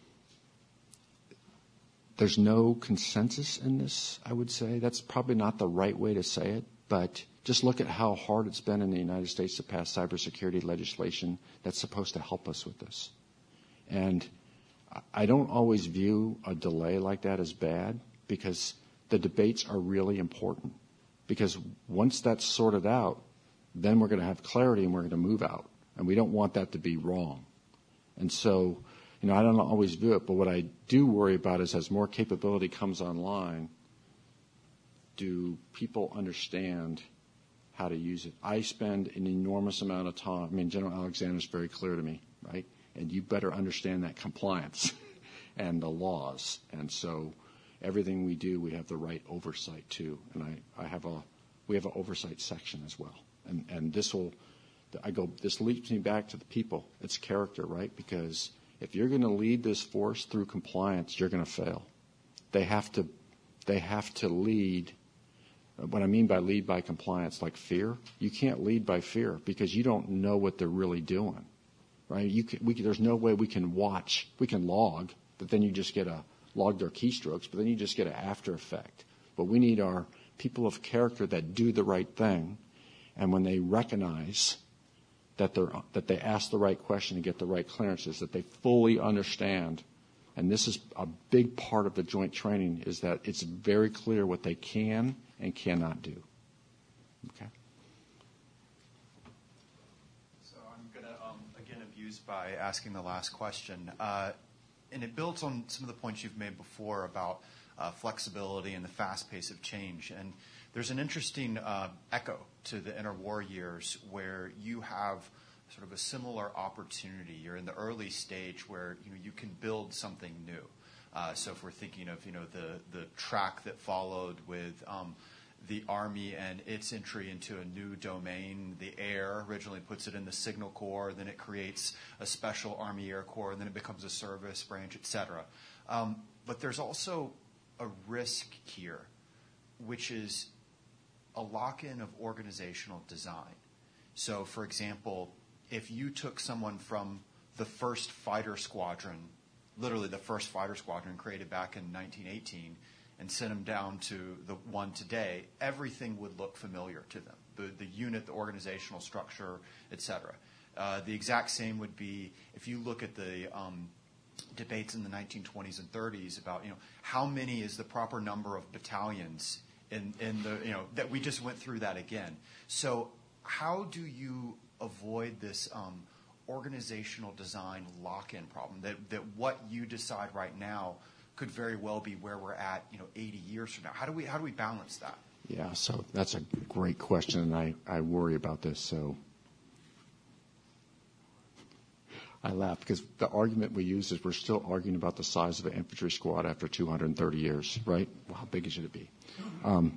There's no consensus in this, I would say. That's probably not the right way to say it, but just look at how hard it's been in the United States to pass cybersecurity legislation that's supposed to help us with this. And I don't always view a delay like that as bad because the debates are really important. Because once that's sorted out, then we're going to have clarity and we're going to move out. And we don't want that to be wrong. And so, you know, I don't always view it, but what I do worry about is as more capability comes online, do people understand how to use it? I spend an enormous amount of time. I mean, General Alexander is very clear to me, right? And you better understand that compliance and the laws. And so everything we do, we have the right oversight too. And I, I have a, we have an oversight section as well. And, and this will, I go, this leads me back to the people. It's character, right? Because if you're going to lead this force through compliance, you're going to fail. They have to, they have to lead. What I mean by lead by compliance, like fear, you can't lead by fear because you don't know what they're really doing, right? You can, we can, there's no way we can watch. We can log, but then you just get a log their keystrokes, but then you just get an after effect. But we need our people of character that do the right thing, and when they recognize that they're that they ask the right question and get the right clearances, that they fully understand. And this is a big part of the joint training, is that it's very clear what they can and cannot do. Okay. So I'm going to, um, again, abuse by asking the last question. Uh, and it builds on some of the points you've made before about uh, flexibility and the fast pace of change. And there's an interesting uh, echo to the interwar years where you have sort of a similar opportunity. You're in the early stage where you know you can build something new. Uh, so if we're thinking of you know the the track that followed with um, the Army and its entry into a new domain, the air originally puts it in the Signal Corps, then it creates a special Army Air Corps, and then it becomes a service branch, et cetera. Um, but there's also a risk here, which is a lock-in of organizational design. So, for example, if you took someone from the first fighter squadron, literally the first fighter squadron created back in nineteen eighteen, and sent them down to the one today, everything would look familiar to them. The, the unit, the organizational structure, et cetera. Uh, the exact same would be if you look at the um, debates in the nineteen twenties and thirties about, you know, how many is the proper number of battalions in, in the, you know, that we just went through that again. So how do you avoid this um, organizational design lock-in problem, that, that what you decide right now could very well be where we're at, you know, eighty years from now? How do we, how do we balance that? Yeah, so that's a great question, and I, I worry about this. So I laugh because the argument we use is we're still arguing about the size of an infantry squad after two hundred thirty years, right? Well, how big should it be? Um,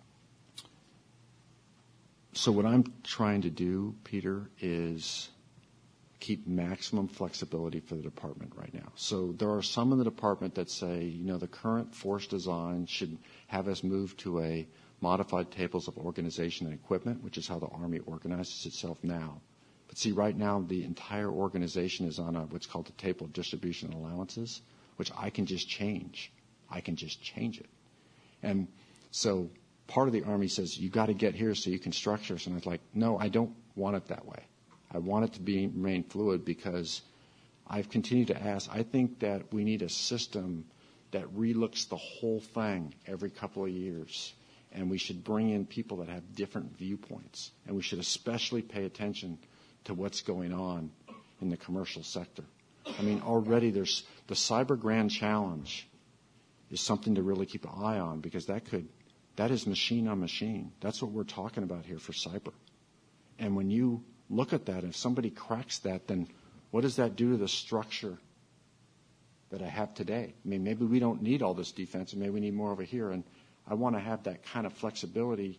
so what I'm trying to do, Peter, is keep maximum flexibility for the department right now. So there are some in the department that say, you know, the current force design should have us move to a modified tables of organization and equipment, which is how the Army organizes itself now. But see, right now, the entire organization is on a, what's called the table of distribution and allowances, which I can just change. I can just change it. And so part of the Army says, you got to get here so you can structure us. And I was like, no, I don't want it that way. I want it to be remain fluid because I've continued to ask, I think that we need a system that relooks the whole thing every couple of years. And we should bring in people that have different viewpoints. And we should especially pay attention to what's going on in the commercial sector. I mean, already there's the Cyber Grand Challenge is something to really keep an eye on because that could, that is machine on machine. That's what we're talking about here for cyber. And when you look at that, if somebody cracks that, then what does that do to the structure that I have today? I mean, maybe we don't need all this defense and maybe we need more over here. And I want to have that kind of flexibility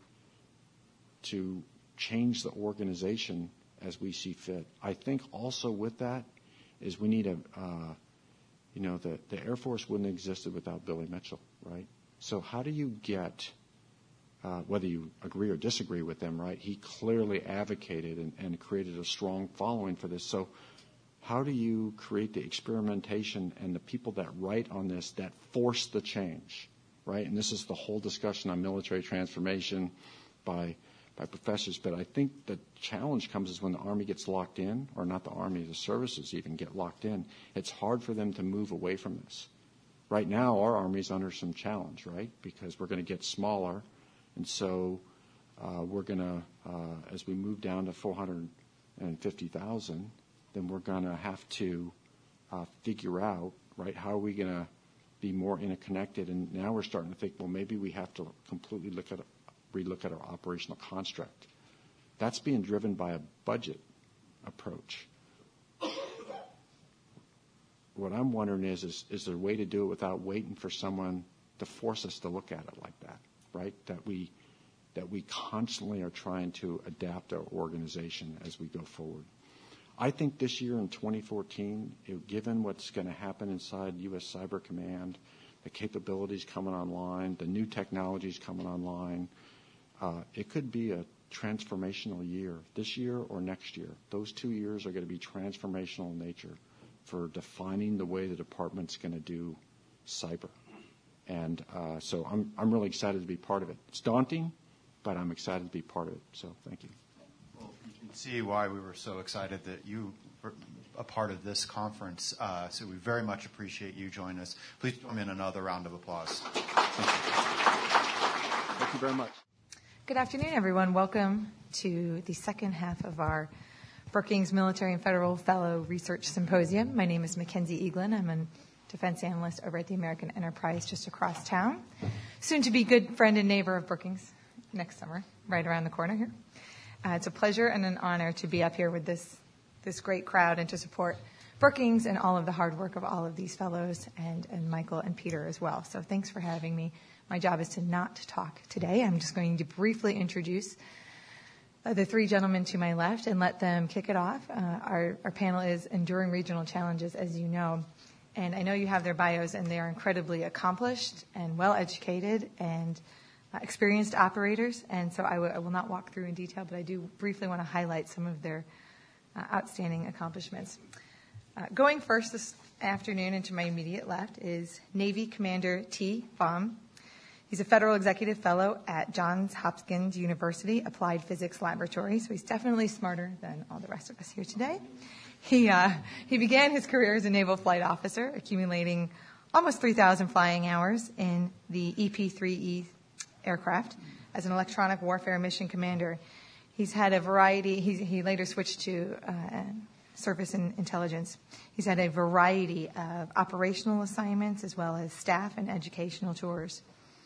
to change the organization as we see fit. I think also with that is we need a, uh, you know, the, the Air Force wouldn't have existed without Billy Mitchell, right? So how do you get, uh, whether you agree or disagree with them, right? He clearly advocated and, and created a strong following for this. So how do you create the experimentation and the people that write on this that force the change, right? And this is the whole discussion on military transformation by by professors, but I think the challenge comes is when the Army gets locked in, or not the Army, the services even get locked in, it's hard for them to move away from this. Right now, our Army's under some challenge, right? Because we're going to get smaller, and so uh, we're going to, uh, as we move down to four hundred fifty thousand, then we're going to have to uh, figure out, right, how are we going to be more interconnected? And now we're starting to think, well, maybe we have to completely look at relook at our operational construct. That's being driven by a budget approach. What I'm wondering is, is, is there a way to do it without waiting for someone to force us to look at it like that, right? That we, that we constantly are trying to adapt our organization as we go forward. I think this year in twenty fourteen, it, given what's going to happen inside U S Cyber Command, the capabilities coming online, the new technologies coming online, Uh, it could be a transformational year, this year or next year. Those two years are going to be transformational in nature for defining the way the department's going to do cyber. And uh, so I'm, I'm really excited to be part of it. It's daunting, but I'm excited to be part of it. So thank you. Well, you can see why we were so excited that you were a part of this conference. Uh, so we very much appreciate you joining us. Please join me in another round of applause. Thank you. Thank you very much. Good afternoon, everyone. Welcome to the second half of our Brookings Military and Federal Fellow Research Symposium. My name is Mackenzie Eaglin. I'm a defense analyst over at the American Enterprise just across town. Soon to be good friend and neighbor of Brookings next summer, right around the corner here. Uh, it's a pleasure and an honor to be up here with this, this great crowd and to support Brookings and all of the hard work of all of these fellows and, and Michael and Peter as well. So thanks for having me. My job is to not talk today. I'm just going to briefly introduce uh, the three gentlemen to my left and let them kick it off. Uh, our, our panel is Enduring Regional Challenges, as you know. And I know you have their bios, and they are incredibly accomplished and well-educated and uh, experienced operators. And so I, w- I will not walk through in detail, but I do briefly want to highlight some of their uh, outstanding accomplishments. Uh, going first this afternoon and to my immediate left is Navy Commander T. Baum. He's a federal executive fellow at Johns Hopkins University Applied Physics Laboratory, so he's definitely smarter than all the rest of us here today. He, uh, he began his career as a naval flight officer, accumulating almost three thousand flying hours in the E P three E aircraft as an electronic warfare mission commander. He's had a variety, he, he later switched to uh, surface and intelligence. He's had a variety of operational assignments as well as staff and educational tours.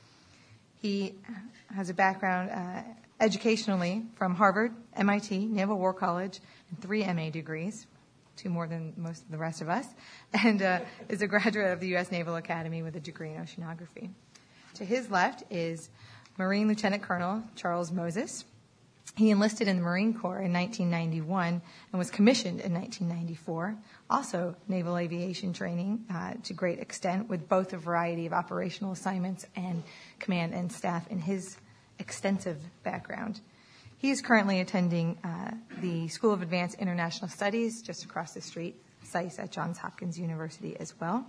He has a background uh, educationally from Harvard, M I T, Naval War College, and three M A degrees, two more than most of the rest of us, and uh, is a graduate of the U S Naval Academy with a degree in oceanography. To his left is Marine Lieutenant Colonel Charles Moses. He enlisted in the Marine Corps in nineteen ninety-one and was commissioned in nineteen ninety-four. Also, naval aviation training uh, to great extent, with both a variety of operational assignments and command and staff in his extensive background. He is currently attending uh, the School of Advanced International Studies just across the street, S I C E at Johns Hopkins University as well.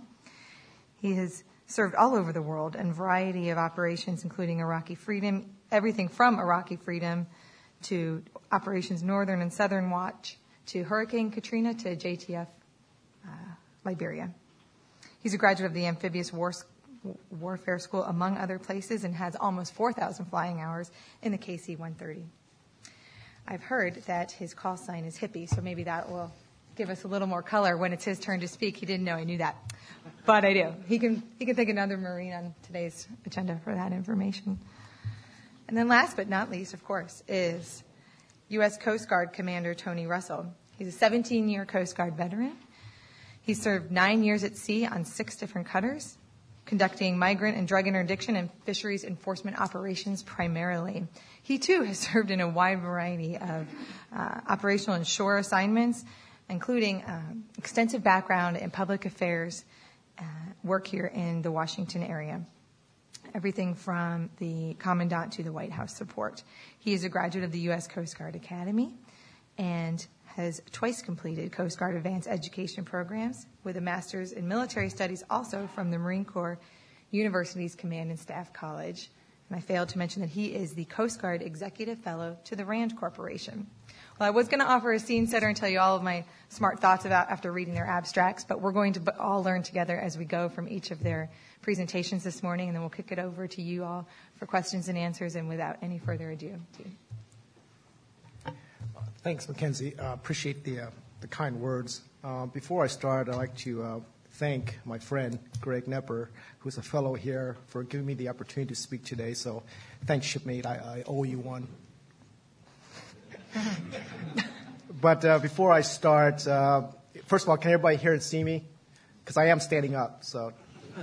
He has served all over the world in a variety of operations, including Iraqi freedom, everything from Iraqi freedom to Operations Northern and Southern Watch, to Hurricane Katrina, to J T F uh, Liberia. He's a graduate of the Amphibious War, Warfare School, among other places, and has almost four thousand flying hours in the K C one thirty. I've heard that his call sign is hippie, so maybe that will give us a little more color when it's his turn to speak. He didn't know I knew that, but I do. He can, he can take another Marine on today's agenda for that information. And then last but not least, of course, is U S Coast Guard Commander Tony Russell. He's a seventeen-year Coast Guard veteran. He served nine years at sea on six different cutters, conducting migrant and drug interdiction and fisheries enforcement operations primarily. He, too, has served in a wide variety of uh, operational and shore assignments, including um, extensive background in public affairs uh, work here in the Washington area. Everything from the Commandant to the White House support. He is a graduate of the U S Coast Guard Academy and has twice completed Coast Guard Advanced Education programs with a master's in military studies also from the Marine Corps University's Command and Staff College. And I failed to mention that he is the Coast Guard Executive Fellow to the RAND Corporation. Well, I was going to offer a scene setter and tell you all of my smart thoughts about after reading their abstracts, but we're going to all learn together as we go from each of their presentations this morning, and then we'll kick it over to you all for questions and answers, and without any further ado. Thanks, Mackenzie. Uh, appreciate the, uh, the kind words. Uh, before I start, I'd like to uh, thank my friend, Greg Nepper, who's a fellow here, for giving me the opportunity to speak today. So thanks, shipmate. I, I owe you one. But uh, before I start, uh, first of all, can everybody hear and see me? Because I am standing up, so.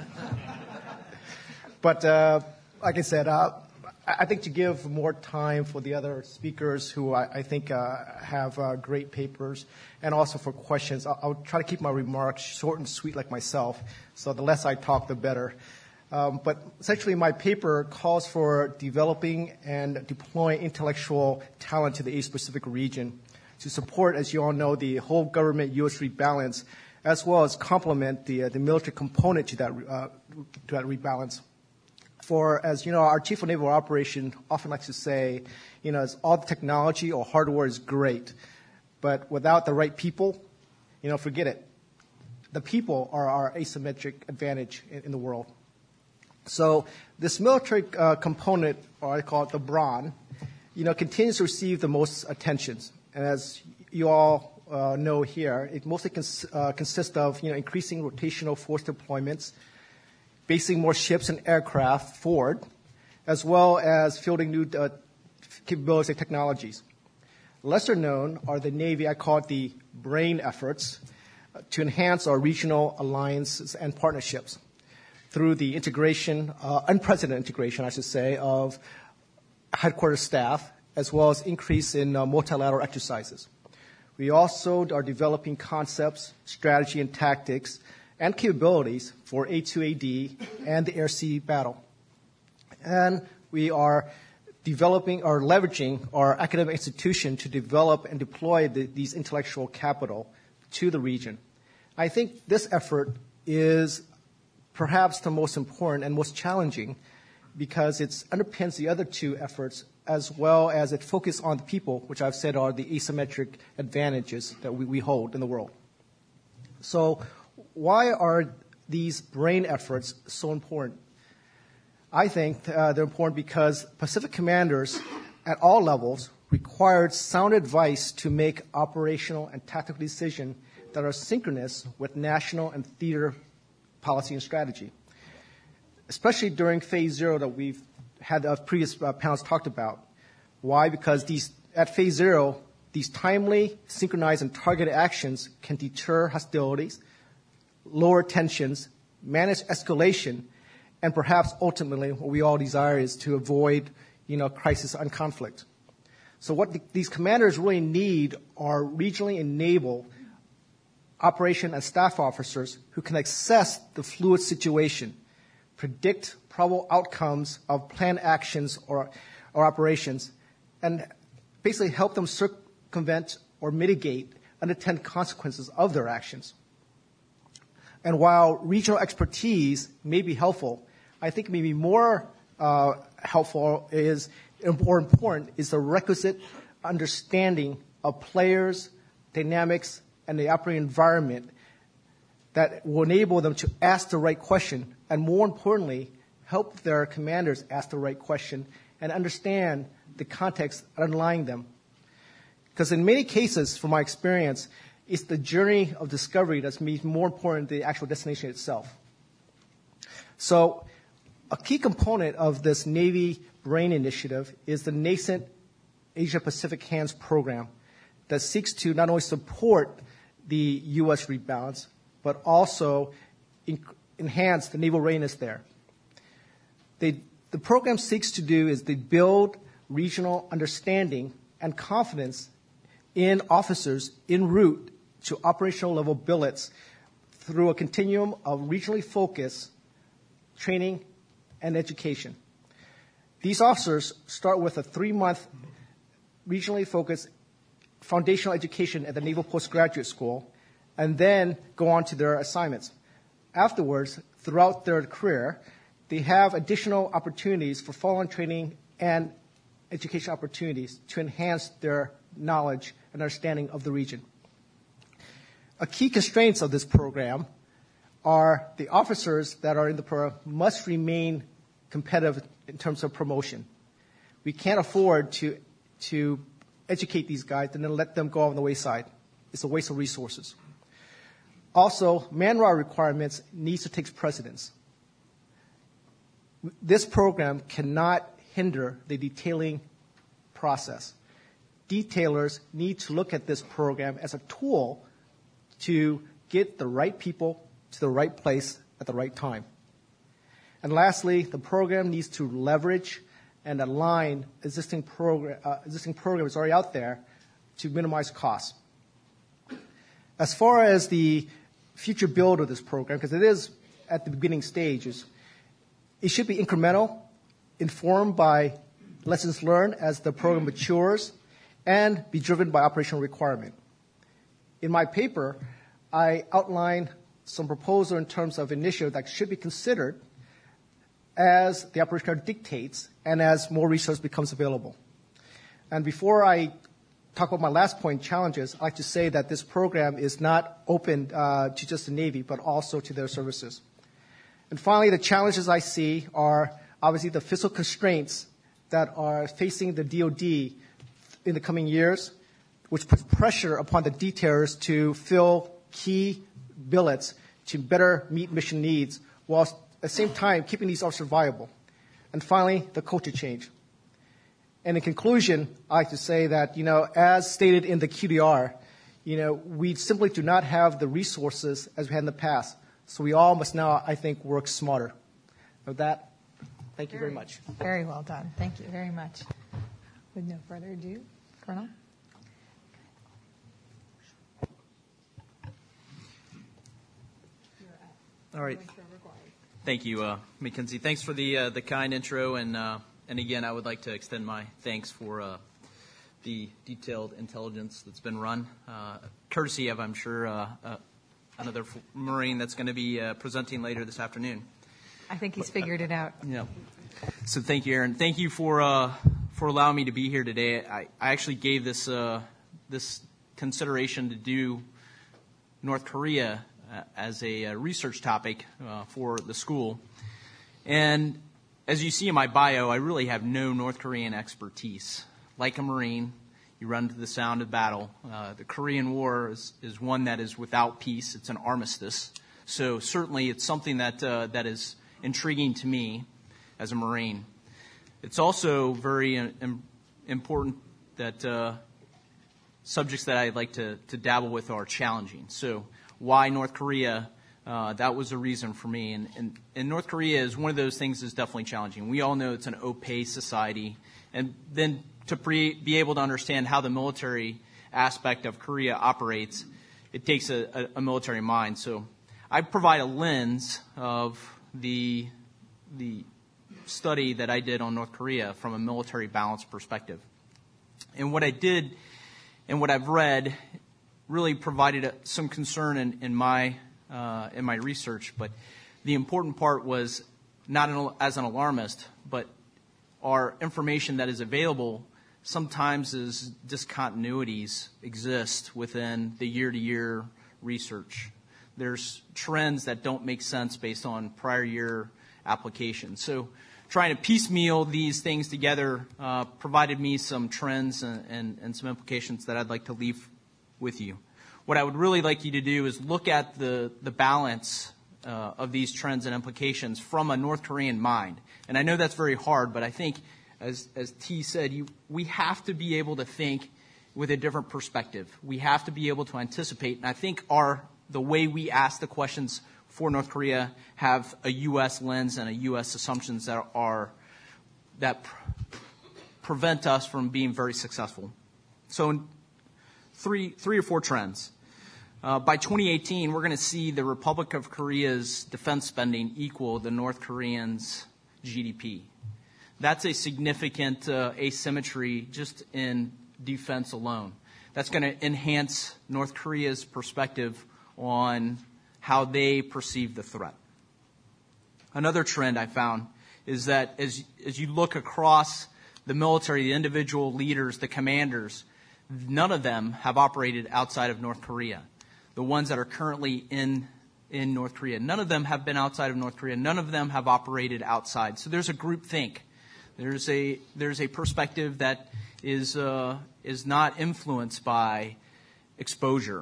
But uh, like I said, uh, I think to give more time for the other speakers who I, I think uh, have uh, great papers, and also for questions, I'll, I'll try to keep my remarks short and sweet like myself, so the less I talk, the better. Um, but essentially, my paper calls for developing and deploying intellectual talent to the Asia-Pacific region to support, as you all know, the whole government U S rebalance, as well as complement the, uh, the military component to that, uh, to that rebalance. For, as you know, our Chief of Naval Operations often likes to say, you know, all the technology or hardware is great, but without the right people, you know, forget it. The people are our asymmetric advantage in, in the world. So this military uh, component, or I call it the brawn, you know, continues to receive the most attentions. And as you all uh, know here, it mostly cons- uh, consists of, you know, increasing rotational force deployments, basing more ships and aircraft forward, as well as fielding new uh, capabilities and technologies. Lesser known are the Navy, I call it the BRAIN efforts, uh, to enhance our regional alliances and partnerships through the integration, uh, unprecedented integration, I should say, of headquarters staff, as well as increase in uh, multilateral exercises. We also are developing concepts, strategy, and tactics, and capabilities for A two A D and the air-sea battle. And we are developing or leveraging our academic institution to develop and deploy the, these intellectual capital to the region. I think this effort is perhaps the most important and most challenging because it underpins the other two efforts, as well as it focuses on the people, which I've said are the asymmetric advantages that we, we hold in the world. So why are these BRAIN efforts so important? I think uh, they're important because Pacific commanders at all levels required sound advice to make operational and tactical decisions that are synchronous with national and theater policy and strategy, especially during phase zero that we've had uh, previous uh, panels talked about. Why? Because these at phase zero, these timely, synchronized, and targeted actions can deter hostilities, lower tensions, manage escalation, and perhaps ultimately what we all desire is to avoid, you know, crisis and conflict. So what the, these commanders really need are regionally enabled operation and staff officers who can assess the fluid situation, predict probable outcomes of planned actions or, or operations, and basically help them circumvent or mitigate unintended consequences of their actions. And while regional expertise may be helpful, I think maybe more uh, helpful is, or important, is the requisite understanding of players, dynamics, and the operating environment that will enable them to ask the right question, and more importantly, help their commanders ask the right question and understand the context underlying them. Because in many cases, from my experience, it's the journey of discovery that's more important than the actual destination itself. So a key component of this Navy BRAIN initiative is the nascent Asia-Pacific HANDS program that seeks to not only support the U S rebalance, but also in, enhance the naval readiness there. They, the program seeks to do is to build regional understanding and confidence in officers en route to operational level billets through a continuum of regionally focused training and education. These officers start with a three-month regionally focused foundational education at the Naval Postgraduate School, and then go on to their assignments. Afterwards, throughout their career, they have additional opportunities for follow-on training and education opportunities to enhance their knowledge and understanding of the region. A key constraints of this program are the officers that are in the program must remain competitive in terms of promotion. We can't afford to, to educate these guys and then let them go on the wayside. It's a waste of resources. Also, man-raw requirements needs to take precedence. This program cannot hinder the detailing process. Detailers need to look at this program as a tool to get the right people to the right place at the right time. And lastly, the program needs to leverage and align existing, progr- uh, existing programs already out there to minimize costs. As far as the future build of this program, because it is at the beginning stages, it should be incremental, informed by lessons learned as the program matures, and be driven by operational requirement. In my paper, I outline some proposal in terms of initiative that should be considered as the operational dictates and as more resource becomes available. And before I talk about my last point, challenges, I'd like to say that this program is not open uh, to just the Navy, but also to their services. And finally, the challenges I see are obviously the fiscal constraints that are facing the D O D in the coming years, which puts pressure upon the detailers to fill key billets to better meet mission needs, while at the same time keeping these officers viable. And finally, the culture change. And in conclusion, I like to say that, you know, as stated in the Q D R, you know, we simply do not have the resources as we had in the past. So we all must now, I think, work smarter. With that, thank you very, very much. Very well done. Thank you very much. With no further ado, Colonel. All right. Thank you, uh, Mackenzie. Thanks for the uh, the kind intro, and uh, and again, I would like to extend my thanks for uh, the detailed intelligence that's been run, uh, courtesy of, I'm sure, uh, uh, another Marine that's going to be uh, presenting later this afternoon. I think he's figured it out. Yeah. So thank you, Aaron. Thank you for uh, for allowing me to be here today. I, I actually gave this uh, this consideration to do North Korea uh, as a, a research topic uh, for the school. And as you see in my bio, I really have no North Korean expertise. Like a Marine, you run to the sound of battle. Uh, the Korean War is, is one that is without peace. It's an armistice. So certainly it's something that uh, that is intriguing to me as a Marine. It's also very um, important that uh, subjects that I'd like to, to dabble with are challenging. So why North Korea? Uh, that was a reason for me. And, and, and North Korea is one of those things that's definitely challenging. We all know it's an opaque society. And then to pre- be able to understand how the military aspect of Korea operates, it takes a, a, a military mind. So I provide a lens of the the study that I did on North Korea from a military balance perspective. And what I did and what I've read really provided a, some concern in, in my uh, in my research. But the important part was not an, as an alarmist, but our information that is available sometimes is discontinuities exist within the year-to-year research. There's trends that don't make sense based on prior year applications. So trying to piecemeal these things together uh, provided me some trends and, and, and some implications that I'd like to leave with you. What I would really like you to do is look at the, the balance uh, of these trends and implications from a North Korean mind. And I know that's very hard, but I think, as, as T said, you, we have to be able to think with a different perspective. We have to be able to anticipate. And I think our the way we ask the questions for North Korea have a U S lens and a U S assumptions that are that pr- prevent us from being very successful. So, three three or four trends. Uh, by twenty eighteen, we're going to see the Republic of Korea's defense spending equal the North Koreans' G D P. That's a significant uh, asymmetry just in defense alone. That's going to enhance North Korea's perspective on how they perceive the threat. Another trend I found is that as, as you look across the military, the individual leaders, the commanders, none of them have operated outside of North Korea. The ones that are currently in, in North Korea, none of them have been outside of North Korea. None of them have operated outside. So there's a group think. There's a, there's a perspective that is, uh, is not influenced by exposure.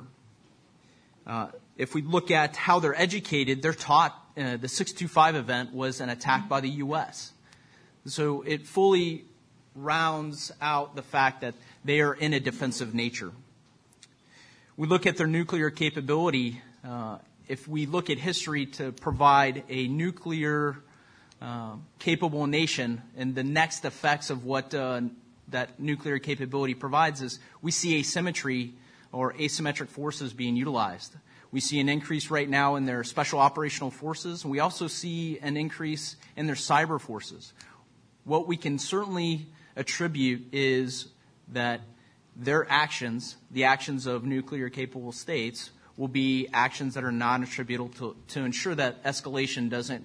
Uh, if we look at how they're educated, they're taught uh, the six two five event was an attack by the U S. So it fully rounds out the fact that they are in a defensive nature. We look at their nuclear capability. Uh, if we look at history to provide a nuclear uh, capable nation, and the next effects of what uh, that nuclear capability provides is we see asymmetry or asymmetric forces being utilized. We see an increase right now in their special operational forces, and we also see an increase in their cyber forces. What we can certainly attribute is that their actions, the actions of nuclear-capable states, will be actions that are non-attributable to, to ensure that escalation doesn't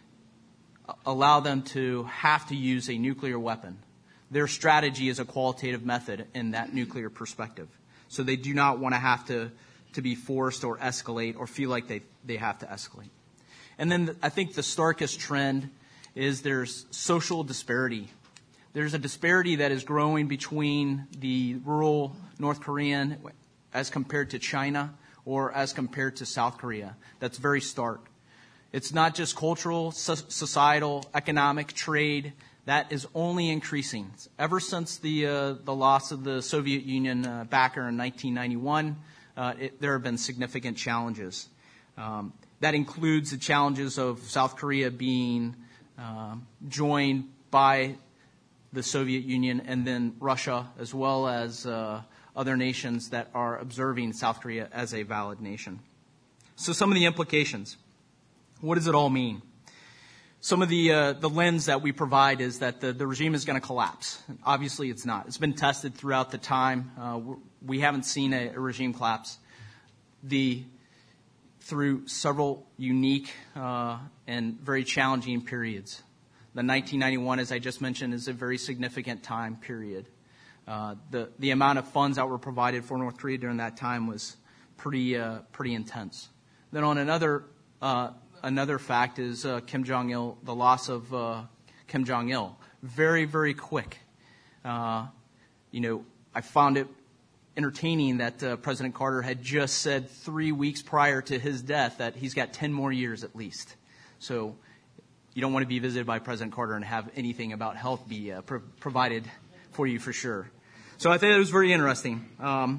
allow them to have to use a nuclear weapon. Their strategy is a qualitative method in that nuclear perspective. So they do not want to have to, to be forced or escalate or feel like they, they have to escalate. And then the, I think the starkest trend is there's social disparity. There's a disparity that is growing between the rural North Korean as compared to China or as compared to South Korea. That's very stark. It's not just cultural, societal, economic, trade. That is only increasing. Ever since the uh, the loss of the Soviet Union uh, backer in nineteen ninety-one, uh, it, there have been significant challenges. Um, that includes the challenges of South Korea being uh, joined by the Soviet Union and then Russia, as well as uh, other nations that are observing South Korea as a valid nation. So some of the implications. What does it all mean? Some of the uh, the lens that we provide is that the, the regime is going to collapse. Obviously, it's not. It's been tested throughout the time. Uh, we haven't seen a, a regime collapse. The through several unique uh, and very challenging periods. the nineteen ninety-one, as I just mentioned, is a very significant time period. Uh, the, the amount of funds that were provided for North Korea during that time was pretty, uh, pretty intense. Then on another, uh, another fact is uh, Kim Jong-il, the loss of uh, Kim Jong-il. Very, very quick. Uh, you know, I found it entertaining that uh, President Carter had just said three weeks prior to his death that he's got ten more years at least. So you don't want to be visited by President Carter and have anything about health be uh, pro- provided for you for sure. So I think it was very interesting. Um,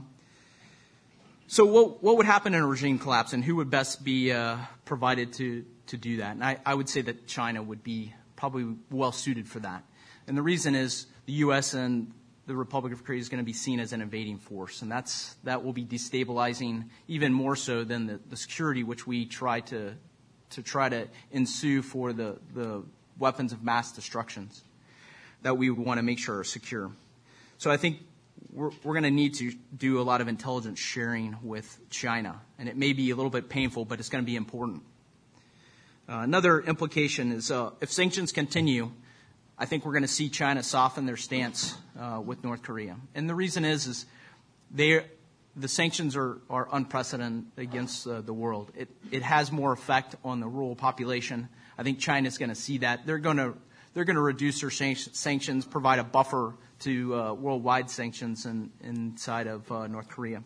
so what, what would happen in a regime collapse, and who would best be uh, provided to, to do that? And I, I would say that China would be probably well suited for that. And the reason is the U S and the Republic of Korea is going to be seen as an invading force, and that's that will be destabilizing even more so than the, the security which we try to to try to ensue for the, the weapons of mass destructions that we would want to make sure are secure. So I think we're, we're going to need to do a lot of intelligence sharing with China, and it may be a little bit painful, but it's going to be important. Uh, another implication is uh, if sanctions continue, I think we're going to see China soften their stance uh, with North Korea. And the reason is, is they, the sanctions are, are unprecedented against uh, the world. It, it has more effect on the rural population. I think China's going to see that. They're going to they're going to reduce their sanctions, provide a buffer to uh, worldwide sanctions in, inside of uh, North Korea.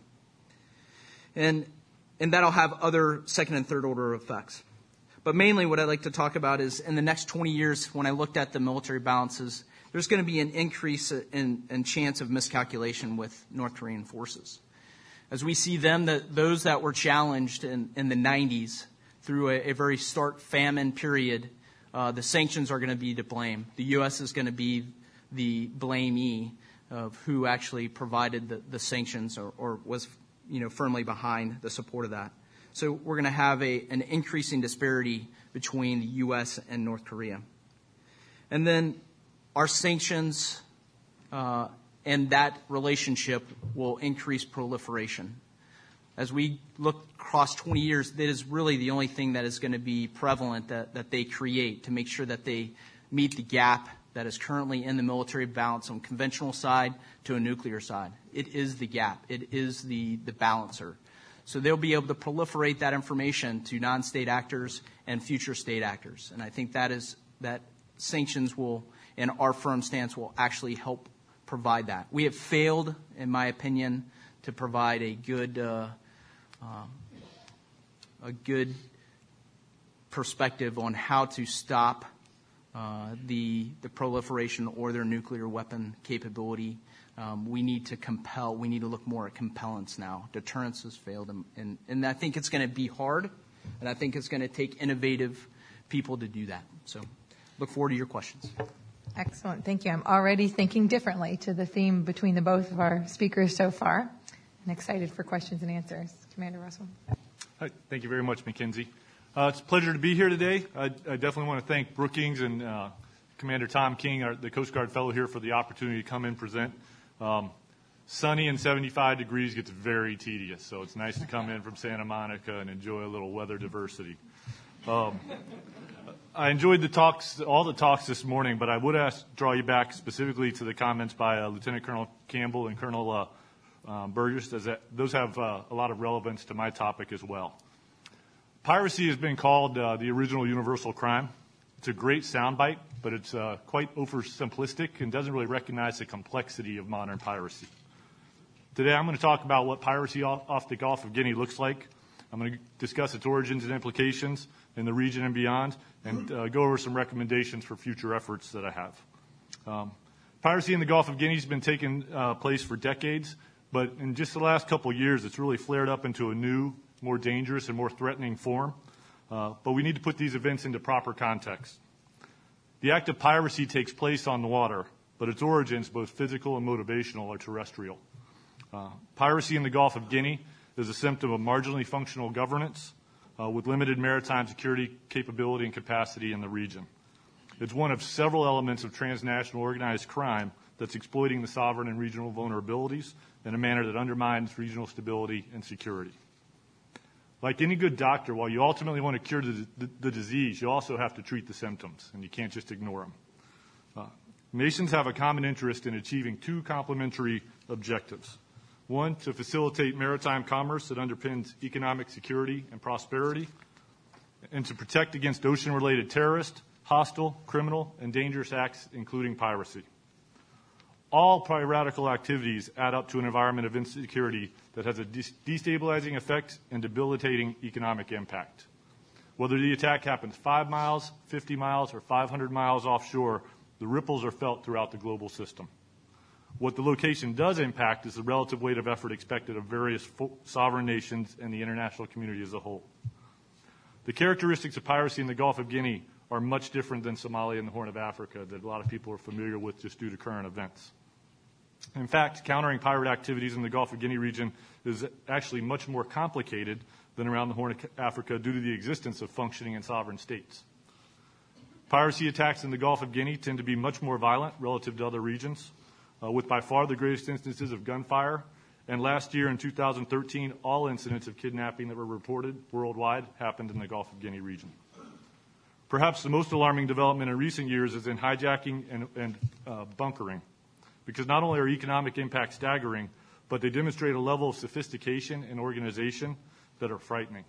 And, and that'll have other second and third order effects. But mainly what I'd like to talk about is in the next twenty years, when I looked at the military balances, there's going to be an increase in, in chance of miscalculation with North Korean forces. As we see them, the, those that were challenged in, in the nineties through a, a very stark famine period, uh, the sanctions are going to be to blame. The U S is going to be the blamee of who actually provided the, the sanctions or, or was, you know, firmly behind the support of that. So we're going to have a, an increasing disparity between the U S and North Korea. And then our sanctions uh, and that relationship will increase proliferation. As we look across twenty years, that is really the only thing that is going to be prevalent that, that they create to make sure that they meet the gap that is currently in the military balance on conventional side to a nuclear side. It is the gap. It is the, the balancer. So they'll be able to proliferate that information to non-state actors and future state actors. And I think that is that sanctions will, and our firm stance will actually help provide that. We have failed, in my opinion, to provide a good, uh, um, a good perspective on how to stop uh, the the proliferation or their nuclear weapon capability. Um, we need to compel, we need to look more at compellence now. Deterrence has failed, and, and, and I think it's going to be hard, and I think it's going to take innovative people to do that. So look forward to your questions. Excellent. Thank you. I'm already thinking differently to the theme between the both of our speakers so far, and excited for questions and answers. Commander Russell. Hi. Thank you very much, Mackenzie. Uh, it's a pleasure to be here today. I, I definitely want to thank Brookings and uh, Commander Tom King, our, the Coast Guard fellow here, for the opportunity to come and present. Um, sunny and seventy-five degrees gets very tedious, so it's nice to come in from Santa Monica and enjoy a little weather diversity. Um, I enjoyed the talks, all the talks this morning, but I would ask, draw you back specifically to the comments by uh, Lieutenant Colonel Campbell and Colonel uh, um, Burgess, as that, those have uh, a lot of relevance to my topic as well. Piracy has been called uh, the original universal crime. It's a great soundbite, but it's uh, quite oversimplistic and doesn't really recognize the complexity of modern piracy. Today I'm going to talk about what piracy off, off the Gulf of Guinea looks like. I'm going to discuss its origins and implications in the region and beyond, and uh, go over some recommendations for future efforts that I have. Um, piracy in the Gulf of Guinea has been taking uh, place for decades, but in just the last couple of years it's really flared up into a new, more dangerous and more threatening form. Uh, but we need to put these events into proper context. The act of piracy takes place on the water, but its origins, both physical and motivational, are terrestrial. Uh, piracy in the Gulf of Guinea is a symptom of marginally functional governance uh, with limited maritime security capability and capacity in the region. It's one of several elements of transnational organized crime that's exploiting the sovereign and regional vulnerabilities in a manner that undermines regional stability and security. Like any good doctor, while you ultimately want to cure the, the, the disease, you also have to treat the symptoms, and you can't just ignore them. Uh, nations have a common interest in achieving two complementary objectives. One, to facilitate maritime commerce that underpins economic security and prosperity, and to protect against ocean-related terrorist, hostile, criminal, and dangerous acts, including piracy. All piratical activities add up to an environment of insecurity that has a destabilizing effect and debilitating economic impact. Whether the attack happens five miles, fifty miles, or five hundred miles offshore, the ripples are felt throughout the global system. What the location does impact is the relative weight of effort expected of various sovereign nations and the international community as a whole. The characteristics of piracy in the Gulf of Guinea are much different than Somalia and the Horn of Africa that a lot of people are familiar with just due to current events. In fact, countering pirate activities in the Gulf of Guinea region is actually much more complicated than around the Horn of Africa due to the existence of functioning and sovereign states. Piracy attacks in the Gulf of Guinea tend to be much more violent relative to other regions, uh, with by far the greatest instances of gunfire. And last year, in two thousand thirteen, all incidents of kidnapping that were reported worldwide happened in the Gulf of Guinea region. Perhaps the most alarming development in recent years is in hijacking and, and uh, bunkering, because not only are economic impacts staggering, but they demonstrate a level of sophistication and organization that are frightening.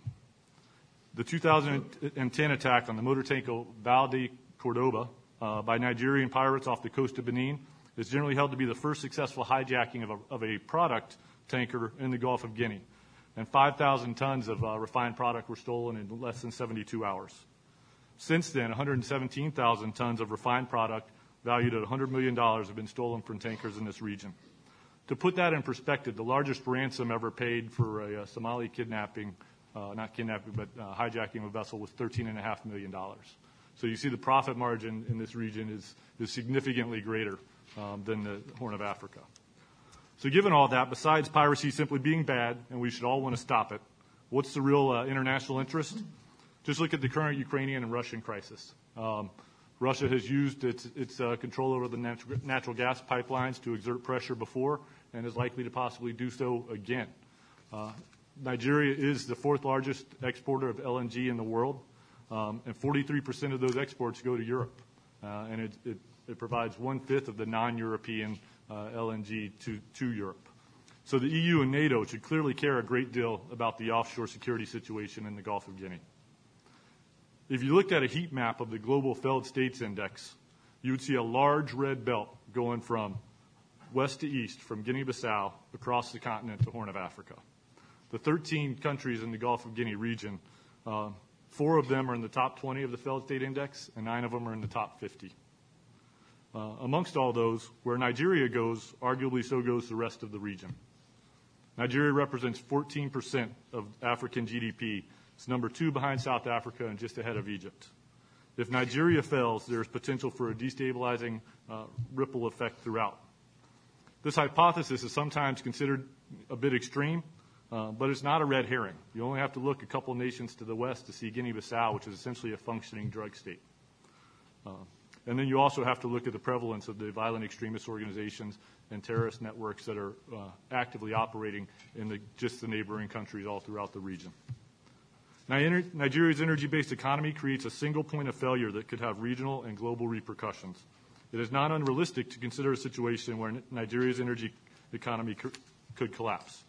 The two thousand ten attack on the motor tanker Val de Cordoba uh, by Nigerian pirates off the coast of Benin is generally held to be the first successful hijacking of a, of a product tanker in the Gulf of Guinea. And five thousand tons of uh, refined product were stolen in less than seventy-two hours. Since then, one hundred seventeen thousand tons of refined product valued at one hundred million dollars have been stolen from tankers in this region. To put that in perspective, the largest ransom ever paid for a, a Somali kidnapping, uh, not kidnapping, but uh, hijacking of a vessel was thirteen point five million dollars. So you see the profit margin in this region is, is significantly greater um, than the Horn of Africa. So given all that, besides piracy simply being bad, and we should all want to stop it, what's the real uh, international interest? Just look at the current Ukrainian and Russian crisis. Um, Russia has used its, its uh, control over the natural, natural gas pipelines to exert pressure before and is likely to possibly do so again. Uh, Nigeria is the fourth largest exporter of L N G in the world, um, and forty-three percent of those exports go to Europe. Uh, and it, it, it provides one-fifth of the non-European uh, L N G to, to Europe. So the E U and NATO should clearly care a great deal about the offshore security situation in the Gulf of Guinea. If you looked at a heat map of the Global Failed States Index, you would see a large red belt going from west to east, from Guinea-Bissau across the continent to Horn of Africa. The thirteen countries in the Gulf of Guinea region, uh, four of them are in the top twenty of the Failed State Index, and nine of them are in the top fifty. Uh, amongst all those, where Nigeria goes, arguably so goes the rest of the region. Nigeria represents fourteen percent of African G D P. It's number two behind South Africa and just ahead of Egypt. If Nigeria fails, there is potential for a destabilizing uh, ripple effect throughout. This hypothesis is sometimes considered a bit extreme, uh, but it's not a red herring. You only have to look a couple nations to the west to see Guinea-Bissau, which is essentially a functioning drug state. Uh, and then you also have to look at the prevalence of the violent extremist organizations and terrorist networks that are uh, actively operating in the, just the neighboring countries all throughout the region. Nigeria's energy-based economy creates a single point of failure that could have regional and global repercussions. It is not unrealistic to consider a situation where Nigeria's energy economy could collapse.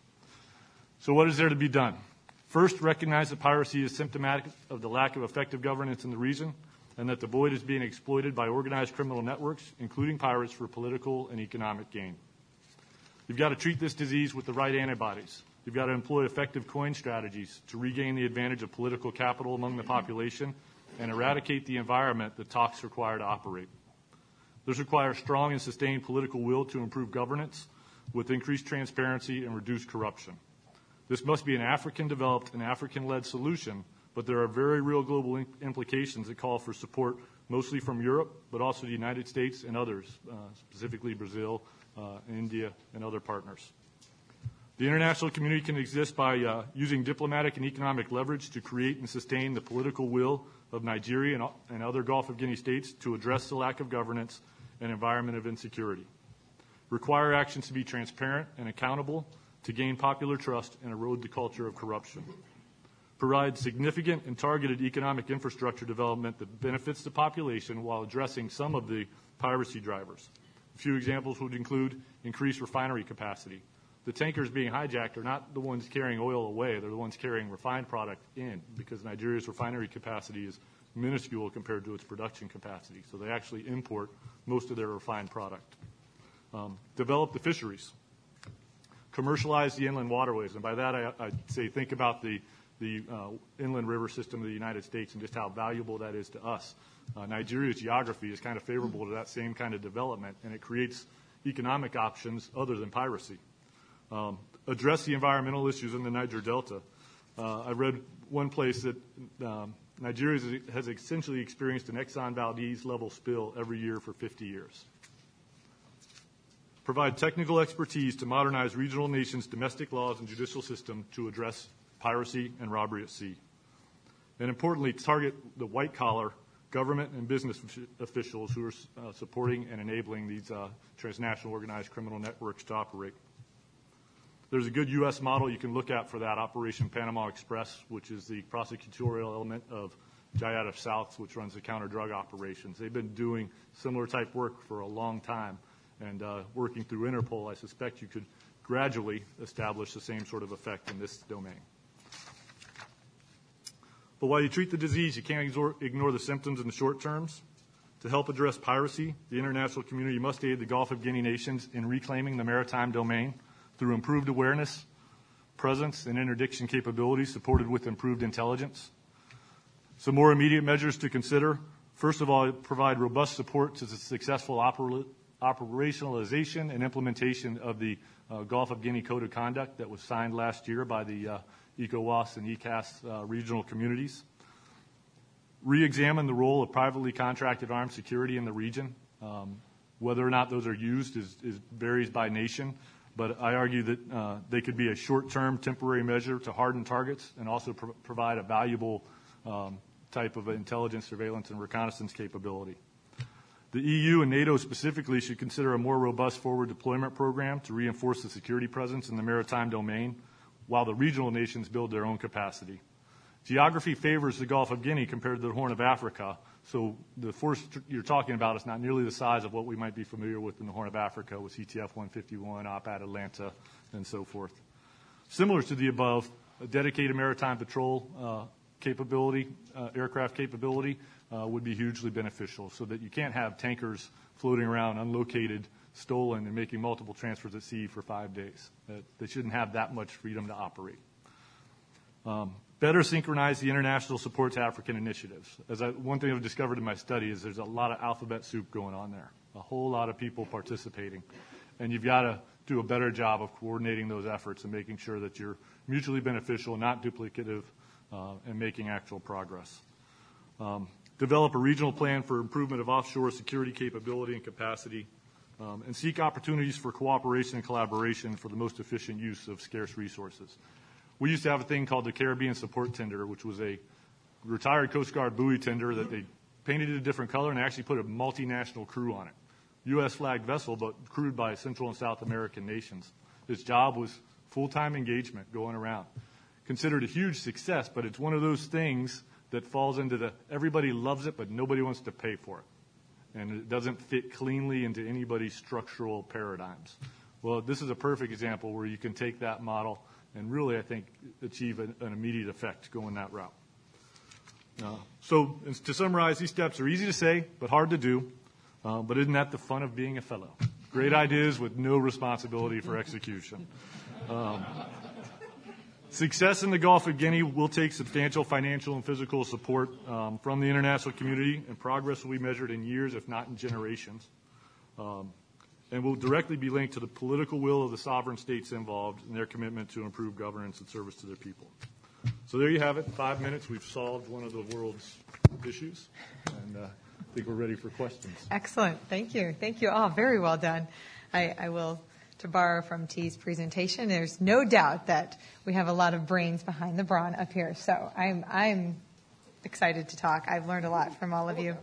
So what is there to be done? First, recognize that piracy is symptomatic of the lack of effective governance in the region and that the void is being exploited by organized criminal networks, including pirates, for political and economic gain. You've got to treat this disease with the right antibodies. You've got to employ effective coin strategies to regain the advantage of political capital among the population and eradicate the environment that talks require to operate. This requires strong and sustained political will to improve governance with increased transparency and reduced corruption. This must be an African-developed and African-led solution, but there are very real global implications that call for support mostly from Europe, but also the United States and others, uh, specifically Brazil, uh, India, and other partners. The international community can exist by uh, using diplomatic and economic leverage to create and sustain the political will of Nigeria and, and other Gulf of Guinea states to address the lack of governance and environment of insecurity. Require actions to be transparent and accountable to gain popular trust and erode the culture of corruption. Provide significant and targeted economic infrastructure development that benefits the population while addressing some of the piracy drivers. A few examples would include increased refinery capacity. The tankers being hijacked are not the ones carrying oil away. They're the ones carrying refined product in, because Nigeria's refinery capacity is minuscule compared to its production capacity. So they actually import most of their refined product. Um, develop the fisheries. Commercialize the inland waterways. And by that, I, I say think about the, the uh, inland river system of the United States and just how valuable that is to us. Uh, Nigeria's geography is kind of favorable to that same kind of development, and it creates economic options other than piracy. Um, address the environmental issues in the Niger Delta. Uh, I read one place that um, Nigeria has essentially experienced an Exxon Valdez level spill every year for fifty years. Provide technical expertise to modernize regional nations' domestic laws and judicial system to address piracy and robbery at sea. And importantly, target the white-collar government and business officials who are uh, supporting and enabling these uh, transnational organized criminal networks to operate. There's a good U S model you can look at for that, Operation Panama Express, which is the prosecutorial element of J I A D F South, which runs the counter-drug operations. They've been doing similar type work for a long time, and uh, working through Interpol, I suspect you could gradually establish the same sort of effect in this domain. But while you treat the disease, you can't ignore the symptoms in the short terms. To help address piracy, the international community must aid the Gulf of Guinea nations in reclaiming the maritime domain through improved awareness, presence, and interdiction capabilities supported with improved intelligence. Some more immediate measures to consider. First of all, provide robust support to the successful oper- operationalization and implementation of the uh, Gulf of Guinea Code of Conduct that was signed last year by the uh, ECOWAS and E C A S uh, regional communities. Re-examine the role of privately contracted armed security in the region. Um, whether or not those are used is, is varies by nation. But I argue that uh, they could be a short-term temporary measure to harden targets and also pro- provide a valuable um, type of intelligence, surveillance, and reconnaissance capability. The E U and NATO specifically should consider a more robust forward deployment program to reinforce the security presence in the maritime domain while the regional nations build their own capacity. Geography favors the Gulf of Guinea compared to the Horn of Africa, so the force you're talking about is not nearly the size of what we might be familiar with in the Horn of Africa with C T F one fifty-one, OPAT Atlanta, and so forth. Similar to the above, a dedicated maritime patrol uh, capability, uh, aircraft capability, uh, would be hugely beneficial so that you can't have tankers floating around unlocated, stolen, and making multiple transfers at sea for five days. Uh, they shouldn't have that much freedom to operate. Um, Better synchronize the international support to African initiatives. As I, one thing I've discovered in my study is there's a lot of alphabet soup going on there, a whole lot of people participating. And you've got to do a better job of coordinating those efforts and making sure that you're mutually beneficial, not duplicative, uh, and making actual progress. Um, develop a regional plan for improvement of offshore security capability and capacity, um, and seek opportunities for cooperation and collaboration for the most efficient use of scarce resources. We used to have a thing called the Caribbean Support Tender, which was a retired Coast Guard buoy tender that they painted it a different color and actually put a multinational crew on it. U S flagged vessel, but crewed by Central and South American nations. Its job was full-time engagement going around. Considered a huge success, but it's one of those things that falls into the everybody loves it, but nobody wants to pay for it. And it doesn't fit cleanly into anybody's structural paradigms. Well, this is a perfect example where you can take that model and really, I think, achieve an, an immediate effect going that route. Uh, so to summarize, these steps are easy to say, but hard to do. Uh, but isn't that the fun of being a fellow? Great ideas with no responsibility for execution. Um, success in the Gulf of Guinea will take substantial financial and physical support um, from the international community, and progress will be measured in years, if not in generations. Um, and will directly be linked to the political will of the sovereign states involved and their commitment to improve governance and service to their people. So there you have it. In five minutes, we've solved one of the world's issues, and uh, I think we're ready for questions. Excellent. Thank you. Thank you all. Very well done. I, I will, to borrow from T's presentation, there's no doubt that we have a lot of brains behind the brawn up here. So I'm, I'm excited to talk. I've learned a lot from all of you.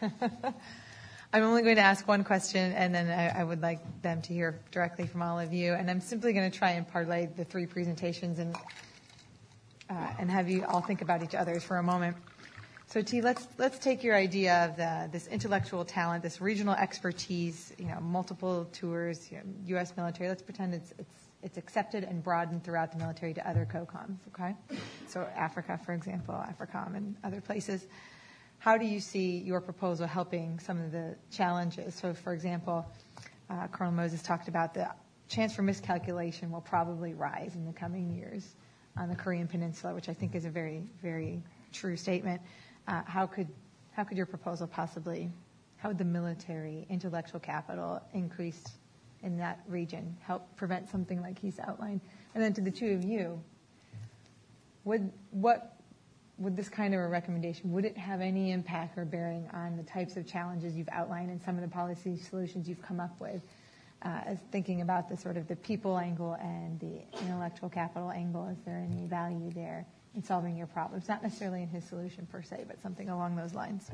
I'm only going to ask one question, and then I, I would like them to hear directly from all of you. And I'm simply going to try and parlay the three presentations and uh, and have you all think about each other's for a moment. So T, let's let's take your idea of the, this intellectual talent, this regional expertise, you know, multiple tours, you know, U S military. Let's pretend it's it's it's accepted and broadened throughout the military to other COCOMs. Okay, so Africa, for example, AFRICOM and other places. How do you see your proposal helping some of the challenges? So, for example, uh, Colonel Moses talked about the chance for miscalculation will probably rise in the coming years on the Korean Peninsula, which I think is a very, very true statement. Uh, how could how could your proposal possibly, how would the military intellectual capital increased in that region help prevent something like he's outlined? And then to the two of you, would what would this kind of a recommendation, would it have any impact or bearing on the types of challenges you've outlined and some of the policy solutions you've come up with, uh, as thinking about the sort of the people angle and the intellectual capital angle? Is there any value there in solving your problems? Not necessarily in his solution per se, but something along those lines.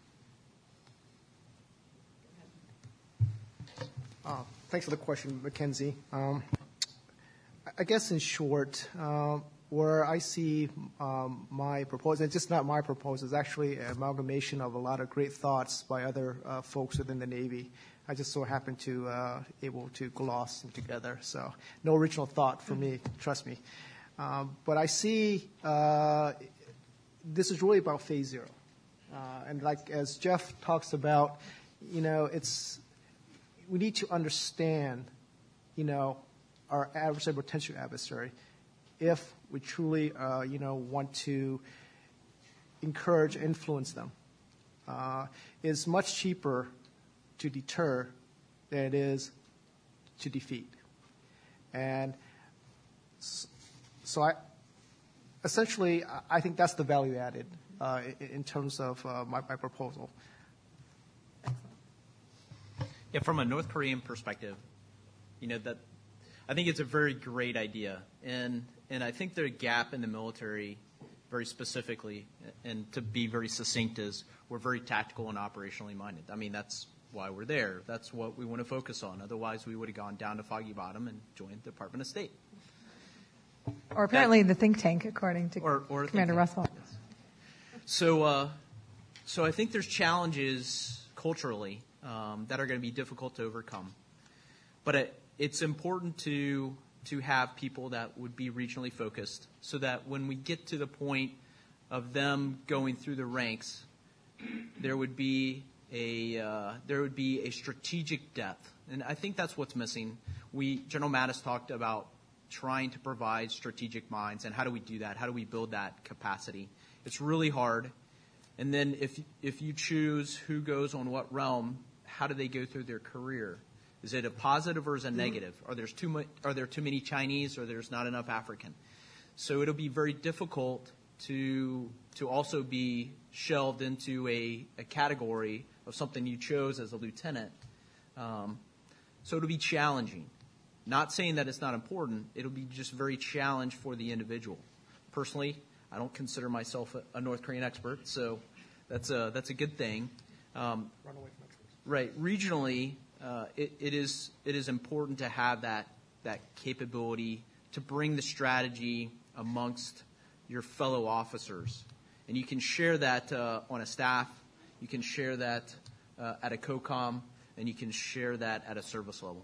Uh, thanks for the question, Mackenzie. Um, I guess in short, uh, where I see um, my proposal, it's just not my proposal, it's actually an amalgamation of a lot of great thoughts by other uh, folks within the Navy. I just so happen to uh, able to gloss them together. So no original thought for me, trust me. Um, but I see uh, this is really about phase zero. Uh, and like as Jeff talks about, you know, it's we need to understand, you know, our adversary, potential adversary, if we truly, uh, you know, want to encourage, influence them. Uh, it's much cheaper to deter than it is to defeat. And so I, essentially, I think that's the value added uh, in terms of uh, my, my proposal. Yeah, from a North Korean perspective, you know, that I think it's a very great idea. And and I think the gap in the military, very specifically, and to be very succinct, is we're very tactical and operationally minded. I mean, that's why we're there. That's what we want to focus on. Otherwise, we would have gone down to Foggy Bottom and joined the Department of State. Or apparently that, the think tank, according to or, or Commander Russell. Yes. So, uh, so I think there's challenges culturally um, that are going to be difficult to overcome. But it, it's important to to have people that would be regionally focused, so that when we get to the point of them going through the ranks, there would be a uh, there would be a strategic depth, and I think that's what's missing. We General Mattis talked about trying to provide strategic minds, and how do we do that? How do we build that capacity? It's really hard. And then if if you choose who goes on what realm, how do they go through their career? Is it a positive or is it a negative? Are there too much, are there too many Chinese, or there's not enough African? So it'll be very difficult to to also be shelved into a, a category of something you chose as a lieutenant. Um, so it'll be challenging. Not saying that it's not important. It'll be just very challenged for the individual. Personally, I don't consider myself a, a North Korean expert, so that's a that's a good thing. Um, Run away from experts. Right, regionally. Uh, it, it is it is important to have that that capability to bring the strategy amongst your fellow officers, and you can share that uh, on a staff, you can share that uh, at a COCOM, and you can share that at a service level.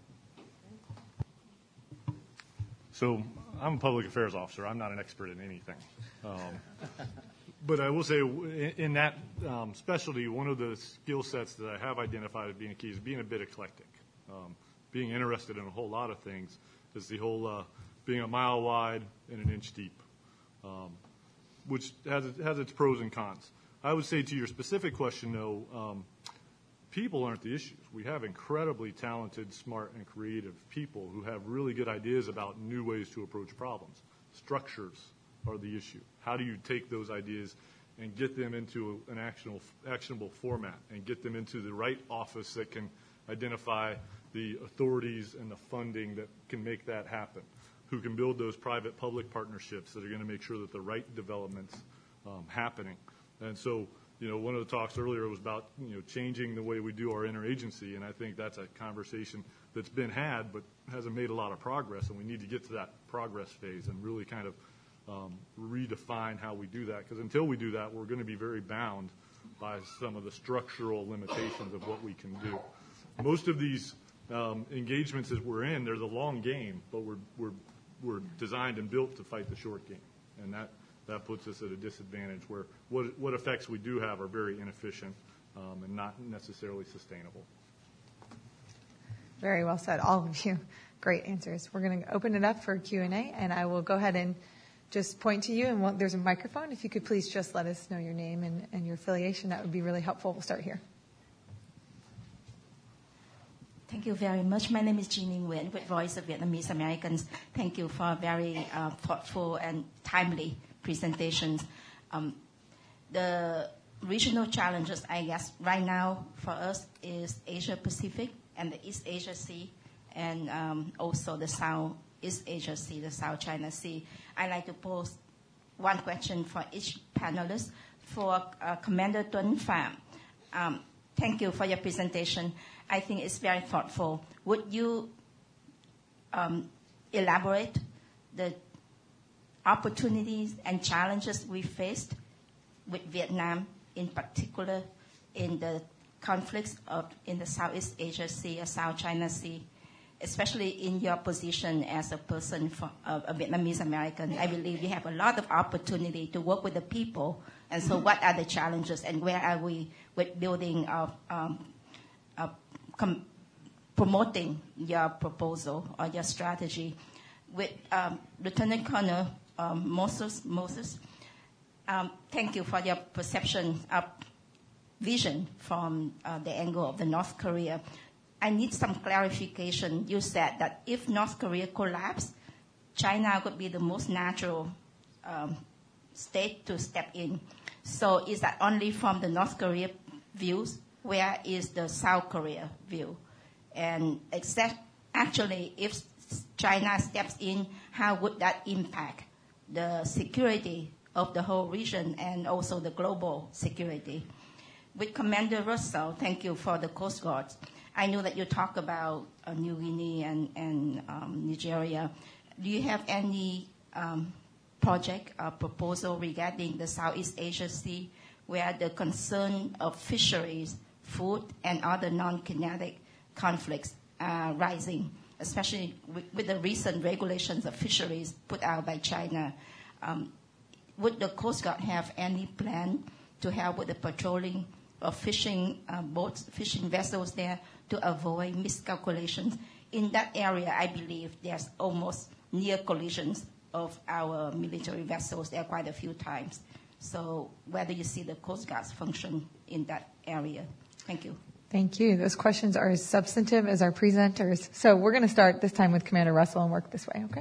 So I'm a public affairs officer. I'm not an expert in anything. Um, but I will say in, in that um, specialty, one of the skill sets that I have identified as being a key is being a bit eclectic. Um, being interested in a whole lot of things is the whole uh, being a mile wide and an inch deep, um, which has, has its pros and cons. I would say to your specific question, though, um, people aren't the issues. We have incredibly talented, smart, and creative people who have really good ideas about new ways to approach problems. Structures are the issue. How do you take those ideas and get them into an actionable, actionable format and get them into the right office that can identify the authorities and the funding that can make that happen, who can build those private-public partnerships that are going to make sure that the right development's um, happening. And so, you know, one of the talks earlier was about, you know, changing the way we do our interagency, and I think that's a conversation that's been had but hasn't made a lot of progress, and we need to get to that progress phase and really kind of um, redefine how we do that, because until we do that, we're going to be very bound by some of the structural limitations of what we can do. Most of these um, engagements that we're in, they're the long game, but we're, we're, we're designed and built to fight the short game. And that, that puts us at a disadvantage where what, what effects we do have are very inefficient um, and not necessarily sustainable. Very well said, all of you. Great answers. We're going to open it up for Q and A, and I will go ahead and just point to you, and we'll, there's a microphone. If you could please just let us know your name and, and your affiliation, that would be really helpful. We'll start here. Thank you very much. My name is Jeannie Nguyen with Voice of Vietnamese Americans. Thank you for very uh, thoughtful and timely presentations. Um, the regional challenges, I guess, right now for us is Asia Pacific and the East Asia Sea, and um, also the Southeast Asia Sea, the South China Sea. I'd like to pose one question for each panelist. For uh, Commander Tuấn Pham, um, thank you for your presentation. I think it's very thoughtful. Would you um, elaborate the opportunities and challenges we faced with Vietnam, in particular, in the conflicts of in the Southeast Asia Sea or South China Sea, especially in your position as a person, from, uh, a Vietnamese American? I believe you have a lot of opportunity to work with the people. And so what are the challenges, and where are we with building of um, uh, com- promoting your proposal or your strategy? With um, Lieutenant Colonel um, Moses, Moses um, thank you for your perception of vision from uh, the angle of the North Korea. I need some clarification. You said that if North Korea collapsed, China would be the most natural um, state to step in. So is that only from the North Korea views? Where is the South Korea view? And except, actually, if China steps in, how would that impact the security of the whole region and also the global security? With Commander Russell, thank you for the Coast Guard. I know that you talk about uh, New Guinea and, and um, Nigeria. Do you have any um, project or proposal regarding the Southeast Asia Sea where the concern of fisheries, food, and other non-kinetic conflicts are rising, especially with, with the recent regulations of fisheries put out by China? Um, would the Coast Guard have any plan to help with the patrolling of fishing uh, boats, fishing vessels there to avoid miscalculations? In that area, I believe there's almost near collisions of our military vessels there quite a few times. So whether you see the Coast Guard's function in that area. Thank you. Thank you. Those questions are as substantive as our presenters. So we're going to start this time with Commander Russell and work this way, okay?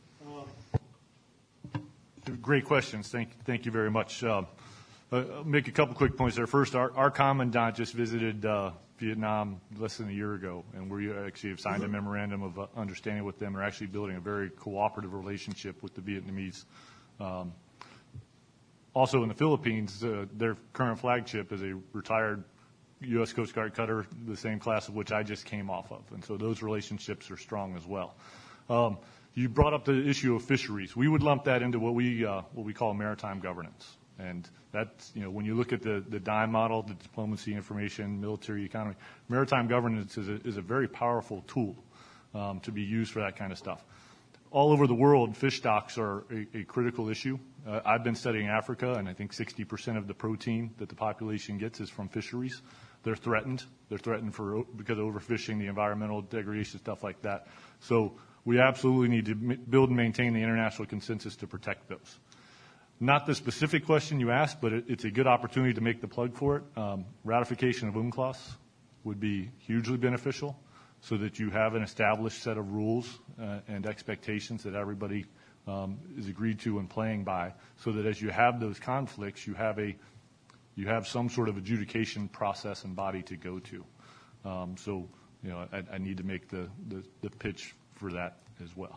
Great questions. Thank, thank you very much. Uh, uh, I'll make a couple quick points there. First, our, our commandant just visited uh, Vietnam less than a year ago, and we actually have signed a memorandum of uh, understanding with them. We're actually building a very cooperative relationship with the Vietnamese. Um, also in the Philippines, uh, their current flagship is a retired U S Coast Guard cutter, the same class of which I just came off of, and so those relationships are strong as well. Um, you brought up the issue of fisheries. We would lump that into what we uh, what we call maritime governance. And that's, you know, when you look at the, the DIME model, the diplomacy, information, military economy, maritime governance is a, is a very powerful tool um, to be used for that kind of stuff. All over the world, fish stocks are a, a critical issue. Uh, I've been studying Africa, and I think sixty percent of the protein that the population gets is from fisheries. They're threatened. They're threatened for because of overfishing, the environmental degradation, stuff like that. So we absolutely need to build and maintain the international consensus to protect those. Not the specific question you asked, but it, it's a good opportunity to make the plug for it. Um, ratification of UNCLOS would be hugely beneficial so that you have an established set of rules uh, and expectations that everybody um, is agreed to and playing by, so that as you have those conflicts, you have a you have some sort of adjudication process and body to go to. Um, so, you know, I, I need to make the, the, the pitch for that as well.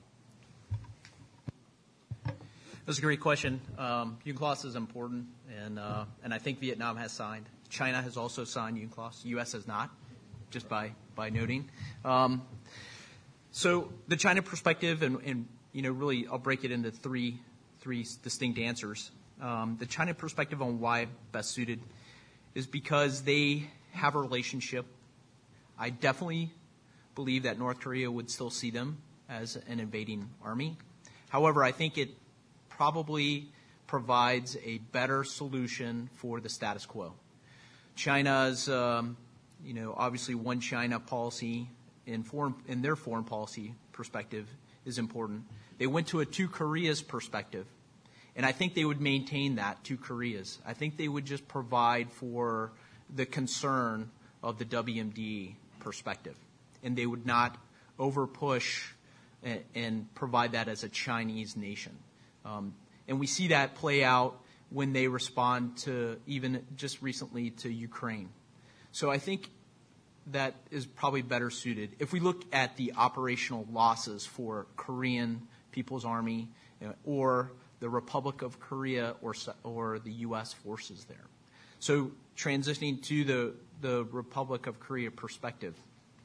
That's a great question. Um, UNCLOS is important, and uh, and I think Vietnam has signed. China has also signed UNCLOS. U S has not, just by by noting. Um, so the China perspective, and, and you know, really, I'll break it into three three distinct answers. Um, the China perspective on why best suited is because they have a relationship. I definitely believe that North Korea would still see them as an invading army. However, I think it probably provides a better solution for the status quo. China's, um, you know, obviously one China policy in foreign, in their foreign policy perspective is important. They went to a two Koreas perspective, and I think they would maintain that two Koreas. I think they would just provide for the concern of the W M D perspective, and they would not over push and, and provide that as a Chinese nation. Um, and we see that play out when they respond to, even just recently, to Ukraine. So I think that is probably better suited. If we look at the operational losses for Korean People's Army uh, or the Republic of Korea or or the U S forces there. So transitioning to the, the Republic of Korea perspective,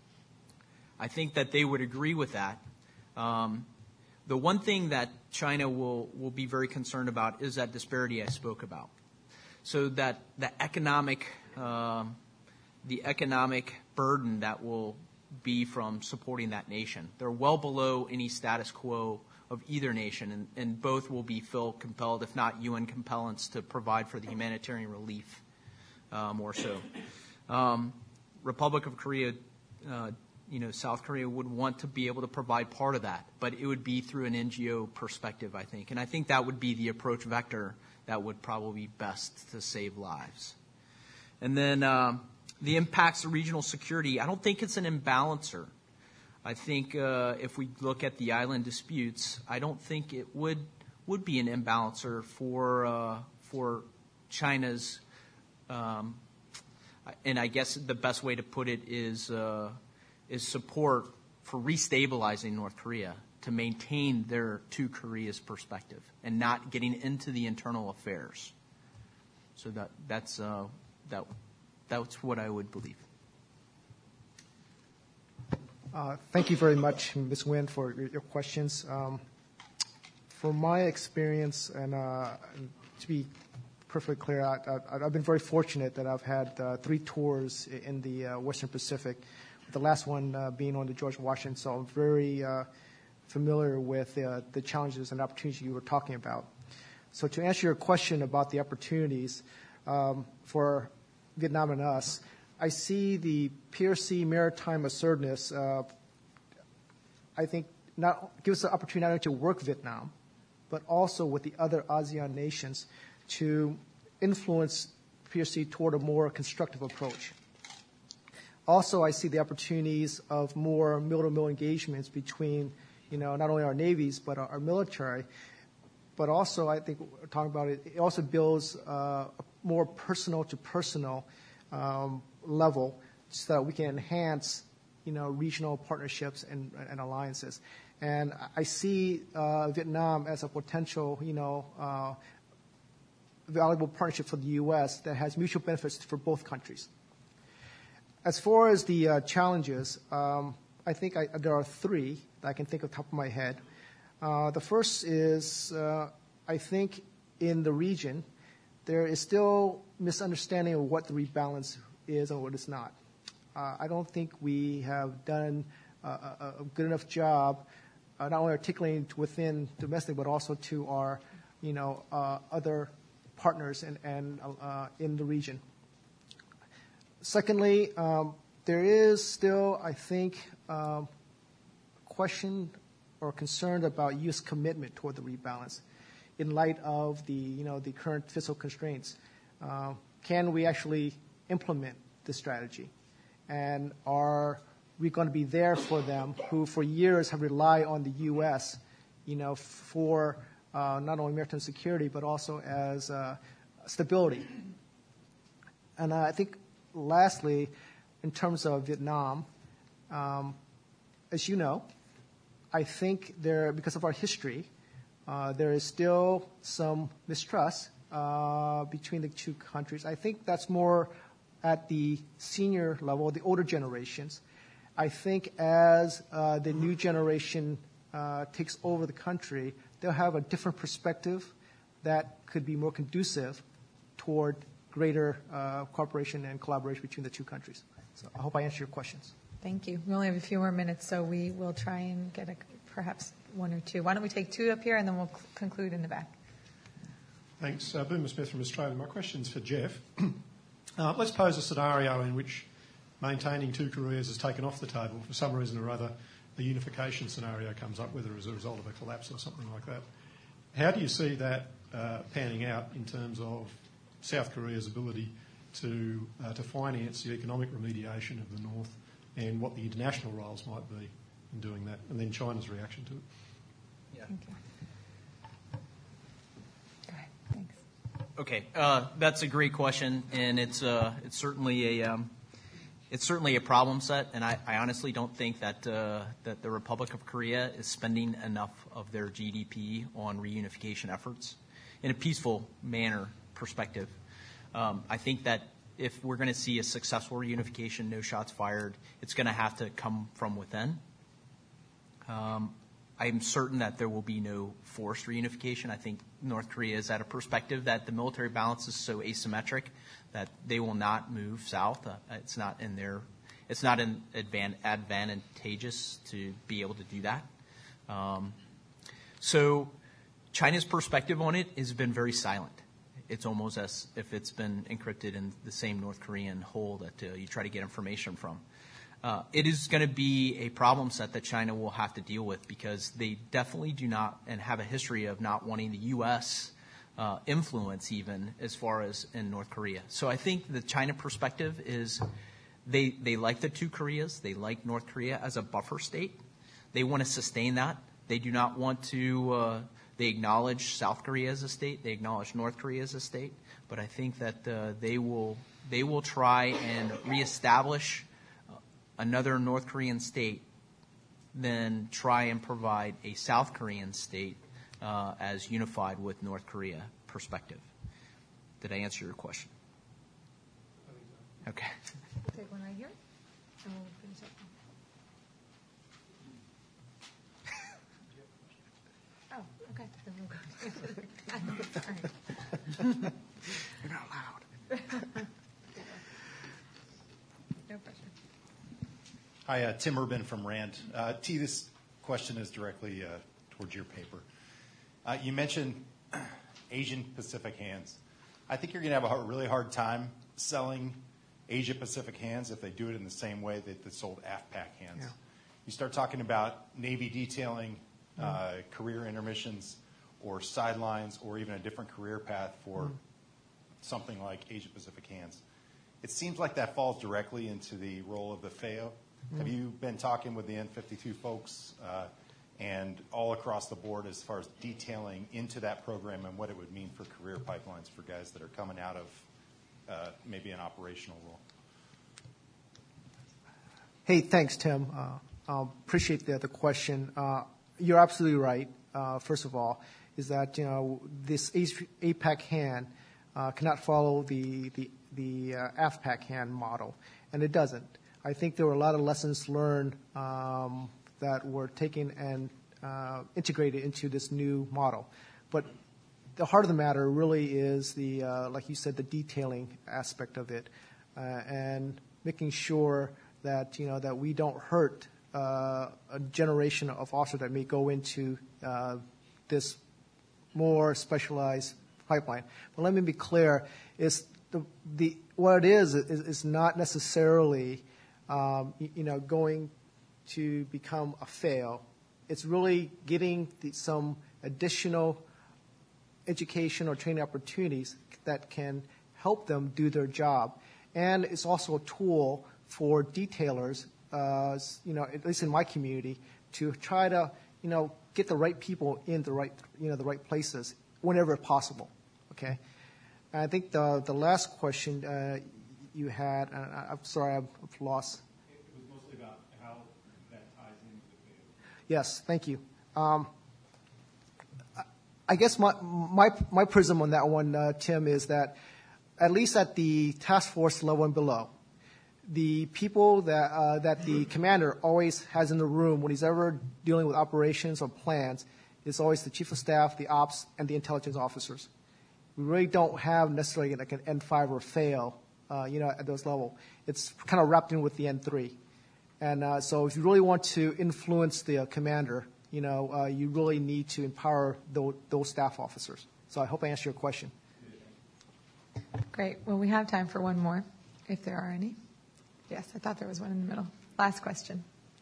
I think that they would agree with that. Um, the one thing that China will, will be very concerned about is that disparity I spoke about. So that the economic um, the economic burden that will be from supporting that nation. They're well below any status quo of either nation, and, and both will be feel compelled, if not U N compellents, to provide for the humanitarian relief uh, more so. Um, Republic of Korea, uh, you know, South Korea would want to be able to provide part of that, but it would be through an N G O perspective, I think. And I think that would be the approach vector that would probably be best to save lives. And then um, the impacts of regional security, I don't think it's an imbalancer. I think uh, if we look at the island disputes, I don't think it would would be an imbalancer for uh, for China's, um, and I guess the best way to put it is uh, is support for restabilizing North Korea to maintain their two Koreas perspective and not getting into the internal affairs. So that that's uh, that that's what I would believe. Uh, thank you very much, Miz Nguyen, for your, your questions. Um, from my experience, and, uh, and to be perfectly clear, I, I, I've been very fortunate that I've had uh, three tours in the uh, Western Pacific, the last one uh, being on the George Washington, so I'm very uh, familiar with uh, the challenges and opportunities you were talking about. So to answer your question about the opportunities um, for Vietnam and us, I see the P R C maritime assertiveness, uh, I think, not gives us the opportunity not only to work Vietnam, but also with the other ASEAN nations to influence P R C toward a more constructive approach. Also, I see the opportunities of more middle-to-middle engagements between, you know, not only our navies, but our, our military. But also, I think we're talking about it, it also builds uh, a more personal-to-personal um, level so that we can enhance, you know, regional partnerships and, and alliances. And I see uh, Vietnam as a potential, you know, uh, valuable partnership for the U S that has mutual benefits for both countries. As far as the uh, challenges, um, I think I, there are three that I can think of top of my head. Uh, the first is, uh, I think in the region, there is still misunderstanding of what the rebalance is and what it's not. Uh, I don't think we have done a, a, a good enough job uh, not only articulating within domestic but also to our, you know, uh, other partners and, and uh, in the region. Secondly, um, there is still, I think, um, a question or concern about U S commitment toward the rebalance in light of the, you know, the current fiscal constraints. Uh, can we actually implement this strategy? And are we going to be there for them who for years have relied on the U S, you know, for uh, not only maritime security but also as uh, stability? And uh, I think lastly, in terms of Vietnam, um, as you know, I think there, because of our history, uh, there is still some mistrust uh, between the two countries. I think that's more at the senior level, the older generations. I think as uh, the new generation uh, takes over the country, they'll have a different perspective that could be more conducive toward greater uh, cooperation and collaboration between the two countries. So I hope I answered your questions. Thank you. We only have a few more minutes, so we will try and get a, perhaps one or two. Why don't we take two up here, and then we'll cl- conclude in the back. Thanks. Uh, Boomer Smith from Australia. My question's for Jeff. uh, let's pose a scenario in which maintaining two Koreas is taken off the table. For some reason or other, the unification scenario comes up, whether as a result of a collapse or something like that. How do you see that uh, panning out in terms of South Korea's ability to uh, to finance the economic remediation of the North, and what the international roles might be in doing that, and then China's reaction to it? Yeah. Thank you. Go ahead. Thanks. Okay, uh, that's a great question, and it's uh, it's certainly a um, it's certainly a problem set, and I, I honestly don't think that uh, that the Republic of Korea is spending enough of their G D P on reunification efforts in a peaceful manner perspective. Um, I think that if we're going to see a successful reunification, no shots fired, it's going to have to come from within. Um, I'm certain that there will be no forced reunification. I think North Korea is at a perspective that the military balance is so asymmetric that they will not move south. Uh, it's not in their, it's not in advan- advantageous to be able to do that. Um, so China's perspective on it has been very silent. It's almost as if it's been encrypted in the same North Korean hole that uh, you try to get information from. Uh, it is going to be a problem set that China will have to deal with, because they definitely do not and have a history of not wanting the U S uh, influence even as far as in North Korea. So I think the China perspective is they, they like the two Koreas. They like North Korea as a buffer state. They want to sustain that. They do not want to uh, they acknowledge South Korea as a state. They acknowledge North Korea as a state. But I think that uh, they will they will try and reestablish another North Korean state, then try and provide a South Korean state uh, as unified with North Korea perspective. Did I answer your question? Okay. We'll take one right here, and we'll finish up. Oh, okay. Then we'll go. All right. You're not allowed. No pressure. Hi, uh, Tim Urban from RAND. Uh, T, this question is directly uh, towards your paper. Uh, you mentioned Asian Pacific hands. I think you're going to have a hard, really hard time selling Asia Pacific hands if they do it in the same way that they sold A F PAC hands. Yeah. You start talking about Navy detailing, uh, career intermissions, or sidelines, or even a different career path for mm. something like Asia Pacific hands. It seems like that falls directly into the role of the F A O. Mm. Have you been talking with the N fifty-two folks uh, and all across the board as far as detailing into that program and what it would mean for career pipelines for guys that are coming out of uh, maybe an operational role? Hey, thanks, Tim. Uh, uh, appreciate the, the question. Uh, you're absolutely right. Uh, first of all, is that you know this A PAC hand uh, cannot follow the the the uh, A F PAC hand model, and it doesn't. I think there were a lot of lessons learned um, that were taken and uh, integrated into this new model. But the heart of the matter really is the, uh, like you said, the detailing aspect of it, uh, and making sure that you know that we don't hurt uh, a generation of officers that may go into uh, this more specialized pipeline. But let me be clear: is the the what it is is, is not necessarily um, you, you know going to become a fail. It's really getting the, some additional education or training opportunities that can help them do their job, and it's also a tool for detailers, uh, you know, at least in my community, to try to, you know, get the right people in the right, you know, the right places whenever possible. Okay, and I think the the last question uh, you had, and I, I'm sorry, I've, I've lost. It was mostly about how that ties into the field. Yes, thank you. Um, I guess my my my prism on that one, uh, Tim, is that at least at the task force level and below, the people that, uh, that the commander always has in the room when he's ever dealing with operations or plans is always the chief of staff, the ops, and the intelligence officers. We really don't have necessarily like an N five or fail, uh, you know, at those levels. It's kind of wrapped in with the N three. And uh, so if you really want to influence the uh, commander, you know, uh, you really need to empower those, those staff officers. So I hope I answered your question. Great. Well, we have time for one more, if there are any. Yes, I thought there was one in the middle. Last question.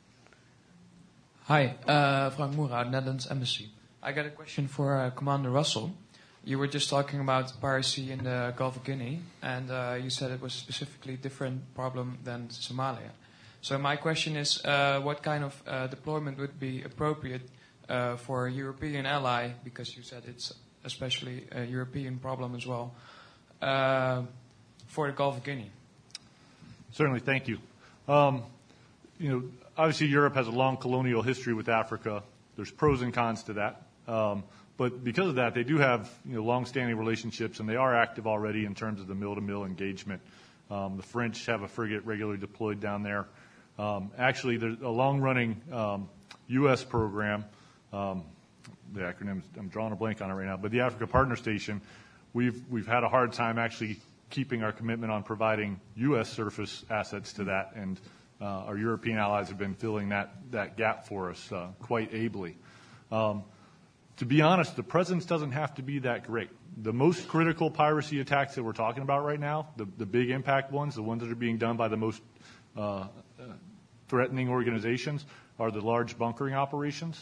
Hi, uh, Frank Moerhout, Netherlands Embassy. I got a question for uh, Commander Russell. You were just talking about piracy in the Gulf of Guinea, and uh, you said it was a specifically different problem than Somalia. So my question is, uh, what kind of uh, deployment would be appropriate uh, for a European ally, because you said it's especially a European problem as well, uh, for the Gulf of Guinea? Certainly, thank you. Um, you know, obviously Europe has a long colonial history with Africa. There's pros and cons to that. Um, but because of that, they do have, you know, long-standing relationships, and they are active already in terms of the mill-to-mill engagement. Um, the French have a frigate regularly deployed down there. Um, actually, there's a long-running um, U S program. Um, the acronym, I'm drawing a blank on it right now, but the Africa Partner Station, we've we've had a hard time actually keeping our commitment on providing U S surface assets to that, and uh, our European allies have been filling that that gap for us uh, quite ably. Um, to be honest, the presence doesn't have to be that great. The most critical piracy attacks that we're talking about right now, the, the big impact ones, the ones that are being done by the most uh, uh, threatening organizations, are the large bunkering operations.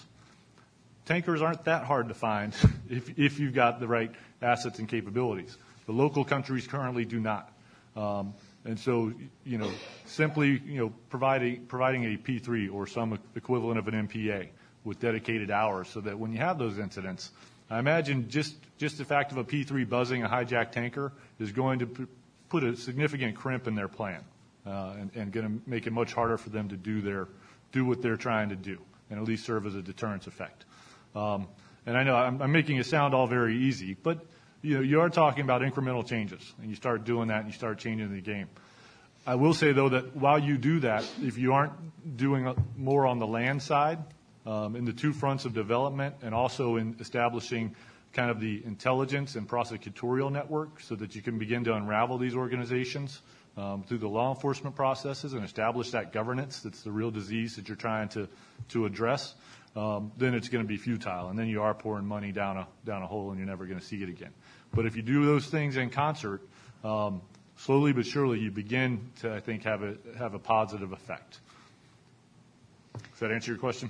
Tankers aren't that hard to find if, if you've got the right assets and capabilities. The local countries currently do not. Um, and so, you know, simply, you know, providing, providing a P three or some equivalent of an M P A with dedicated hours so that when you have those incidents, I imagine just, just the fact of a P three buzzing a hijacked tanker is going to p- put a significant crimp in their plan uh, and, and going to make it much harder for them to do their, do what they're trying to do and at least serve as a deterrence effect. Um, and I know I'm, I'm making it sound all very easy, but you know, you are talking about incremental changes, and you start doing that and you start changing the game. I will say, though, that while you do that, if you aren't doing more on the land side, um, in the two fronts of development and also in establishing kind of the intelligence and prosecutorial network so that you can begin to unravel these organizations um, through the law enforcement processes and establish that governance that's the real disease that you're trying to, to address, um, then it's going to be futile. And then you are pouring money down a, down a hole and you're never going to see it again. But if you do those things in concert, um, slowly but surely you begin to, I think, have a, have a positive effect. Does that answer your question?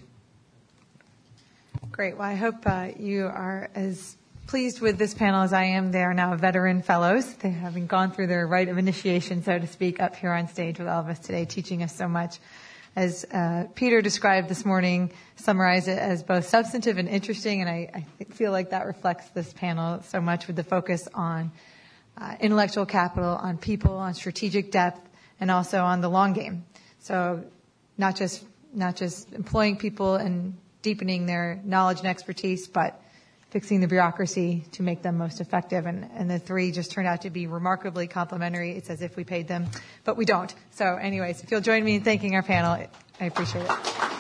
Great. Well, I hope uh, you are as pleased with this panel as I am. They are now veteran fellows. They having gone through their rite of initiation, so to speak, up here on stage with all of us today, teaching us so much. As uh, Peter described this morning, summarize it as both substantive and interesting, and I, I feel like that reflects this panel so much with the focus on uh, intellectual capital, on people, on strategic depth, and also on the long game. So not just not just employing people and deepening their knowledge and expertise, but fixing the bureaucracy to make them most effective. And, and the three just turned out to be remarkably complementary. It's as if we paid them, but we don't. So anyways, if you'll join me in thanking our panel, I appreciate it.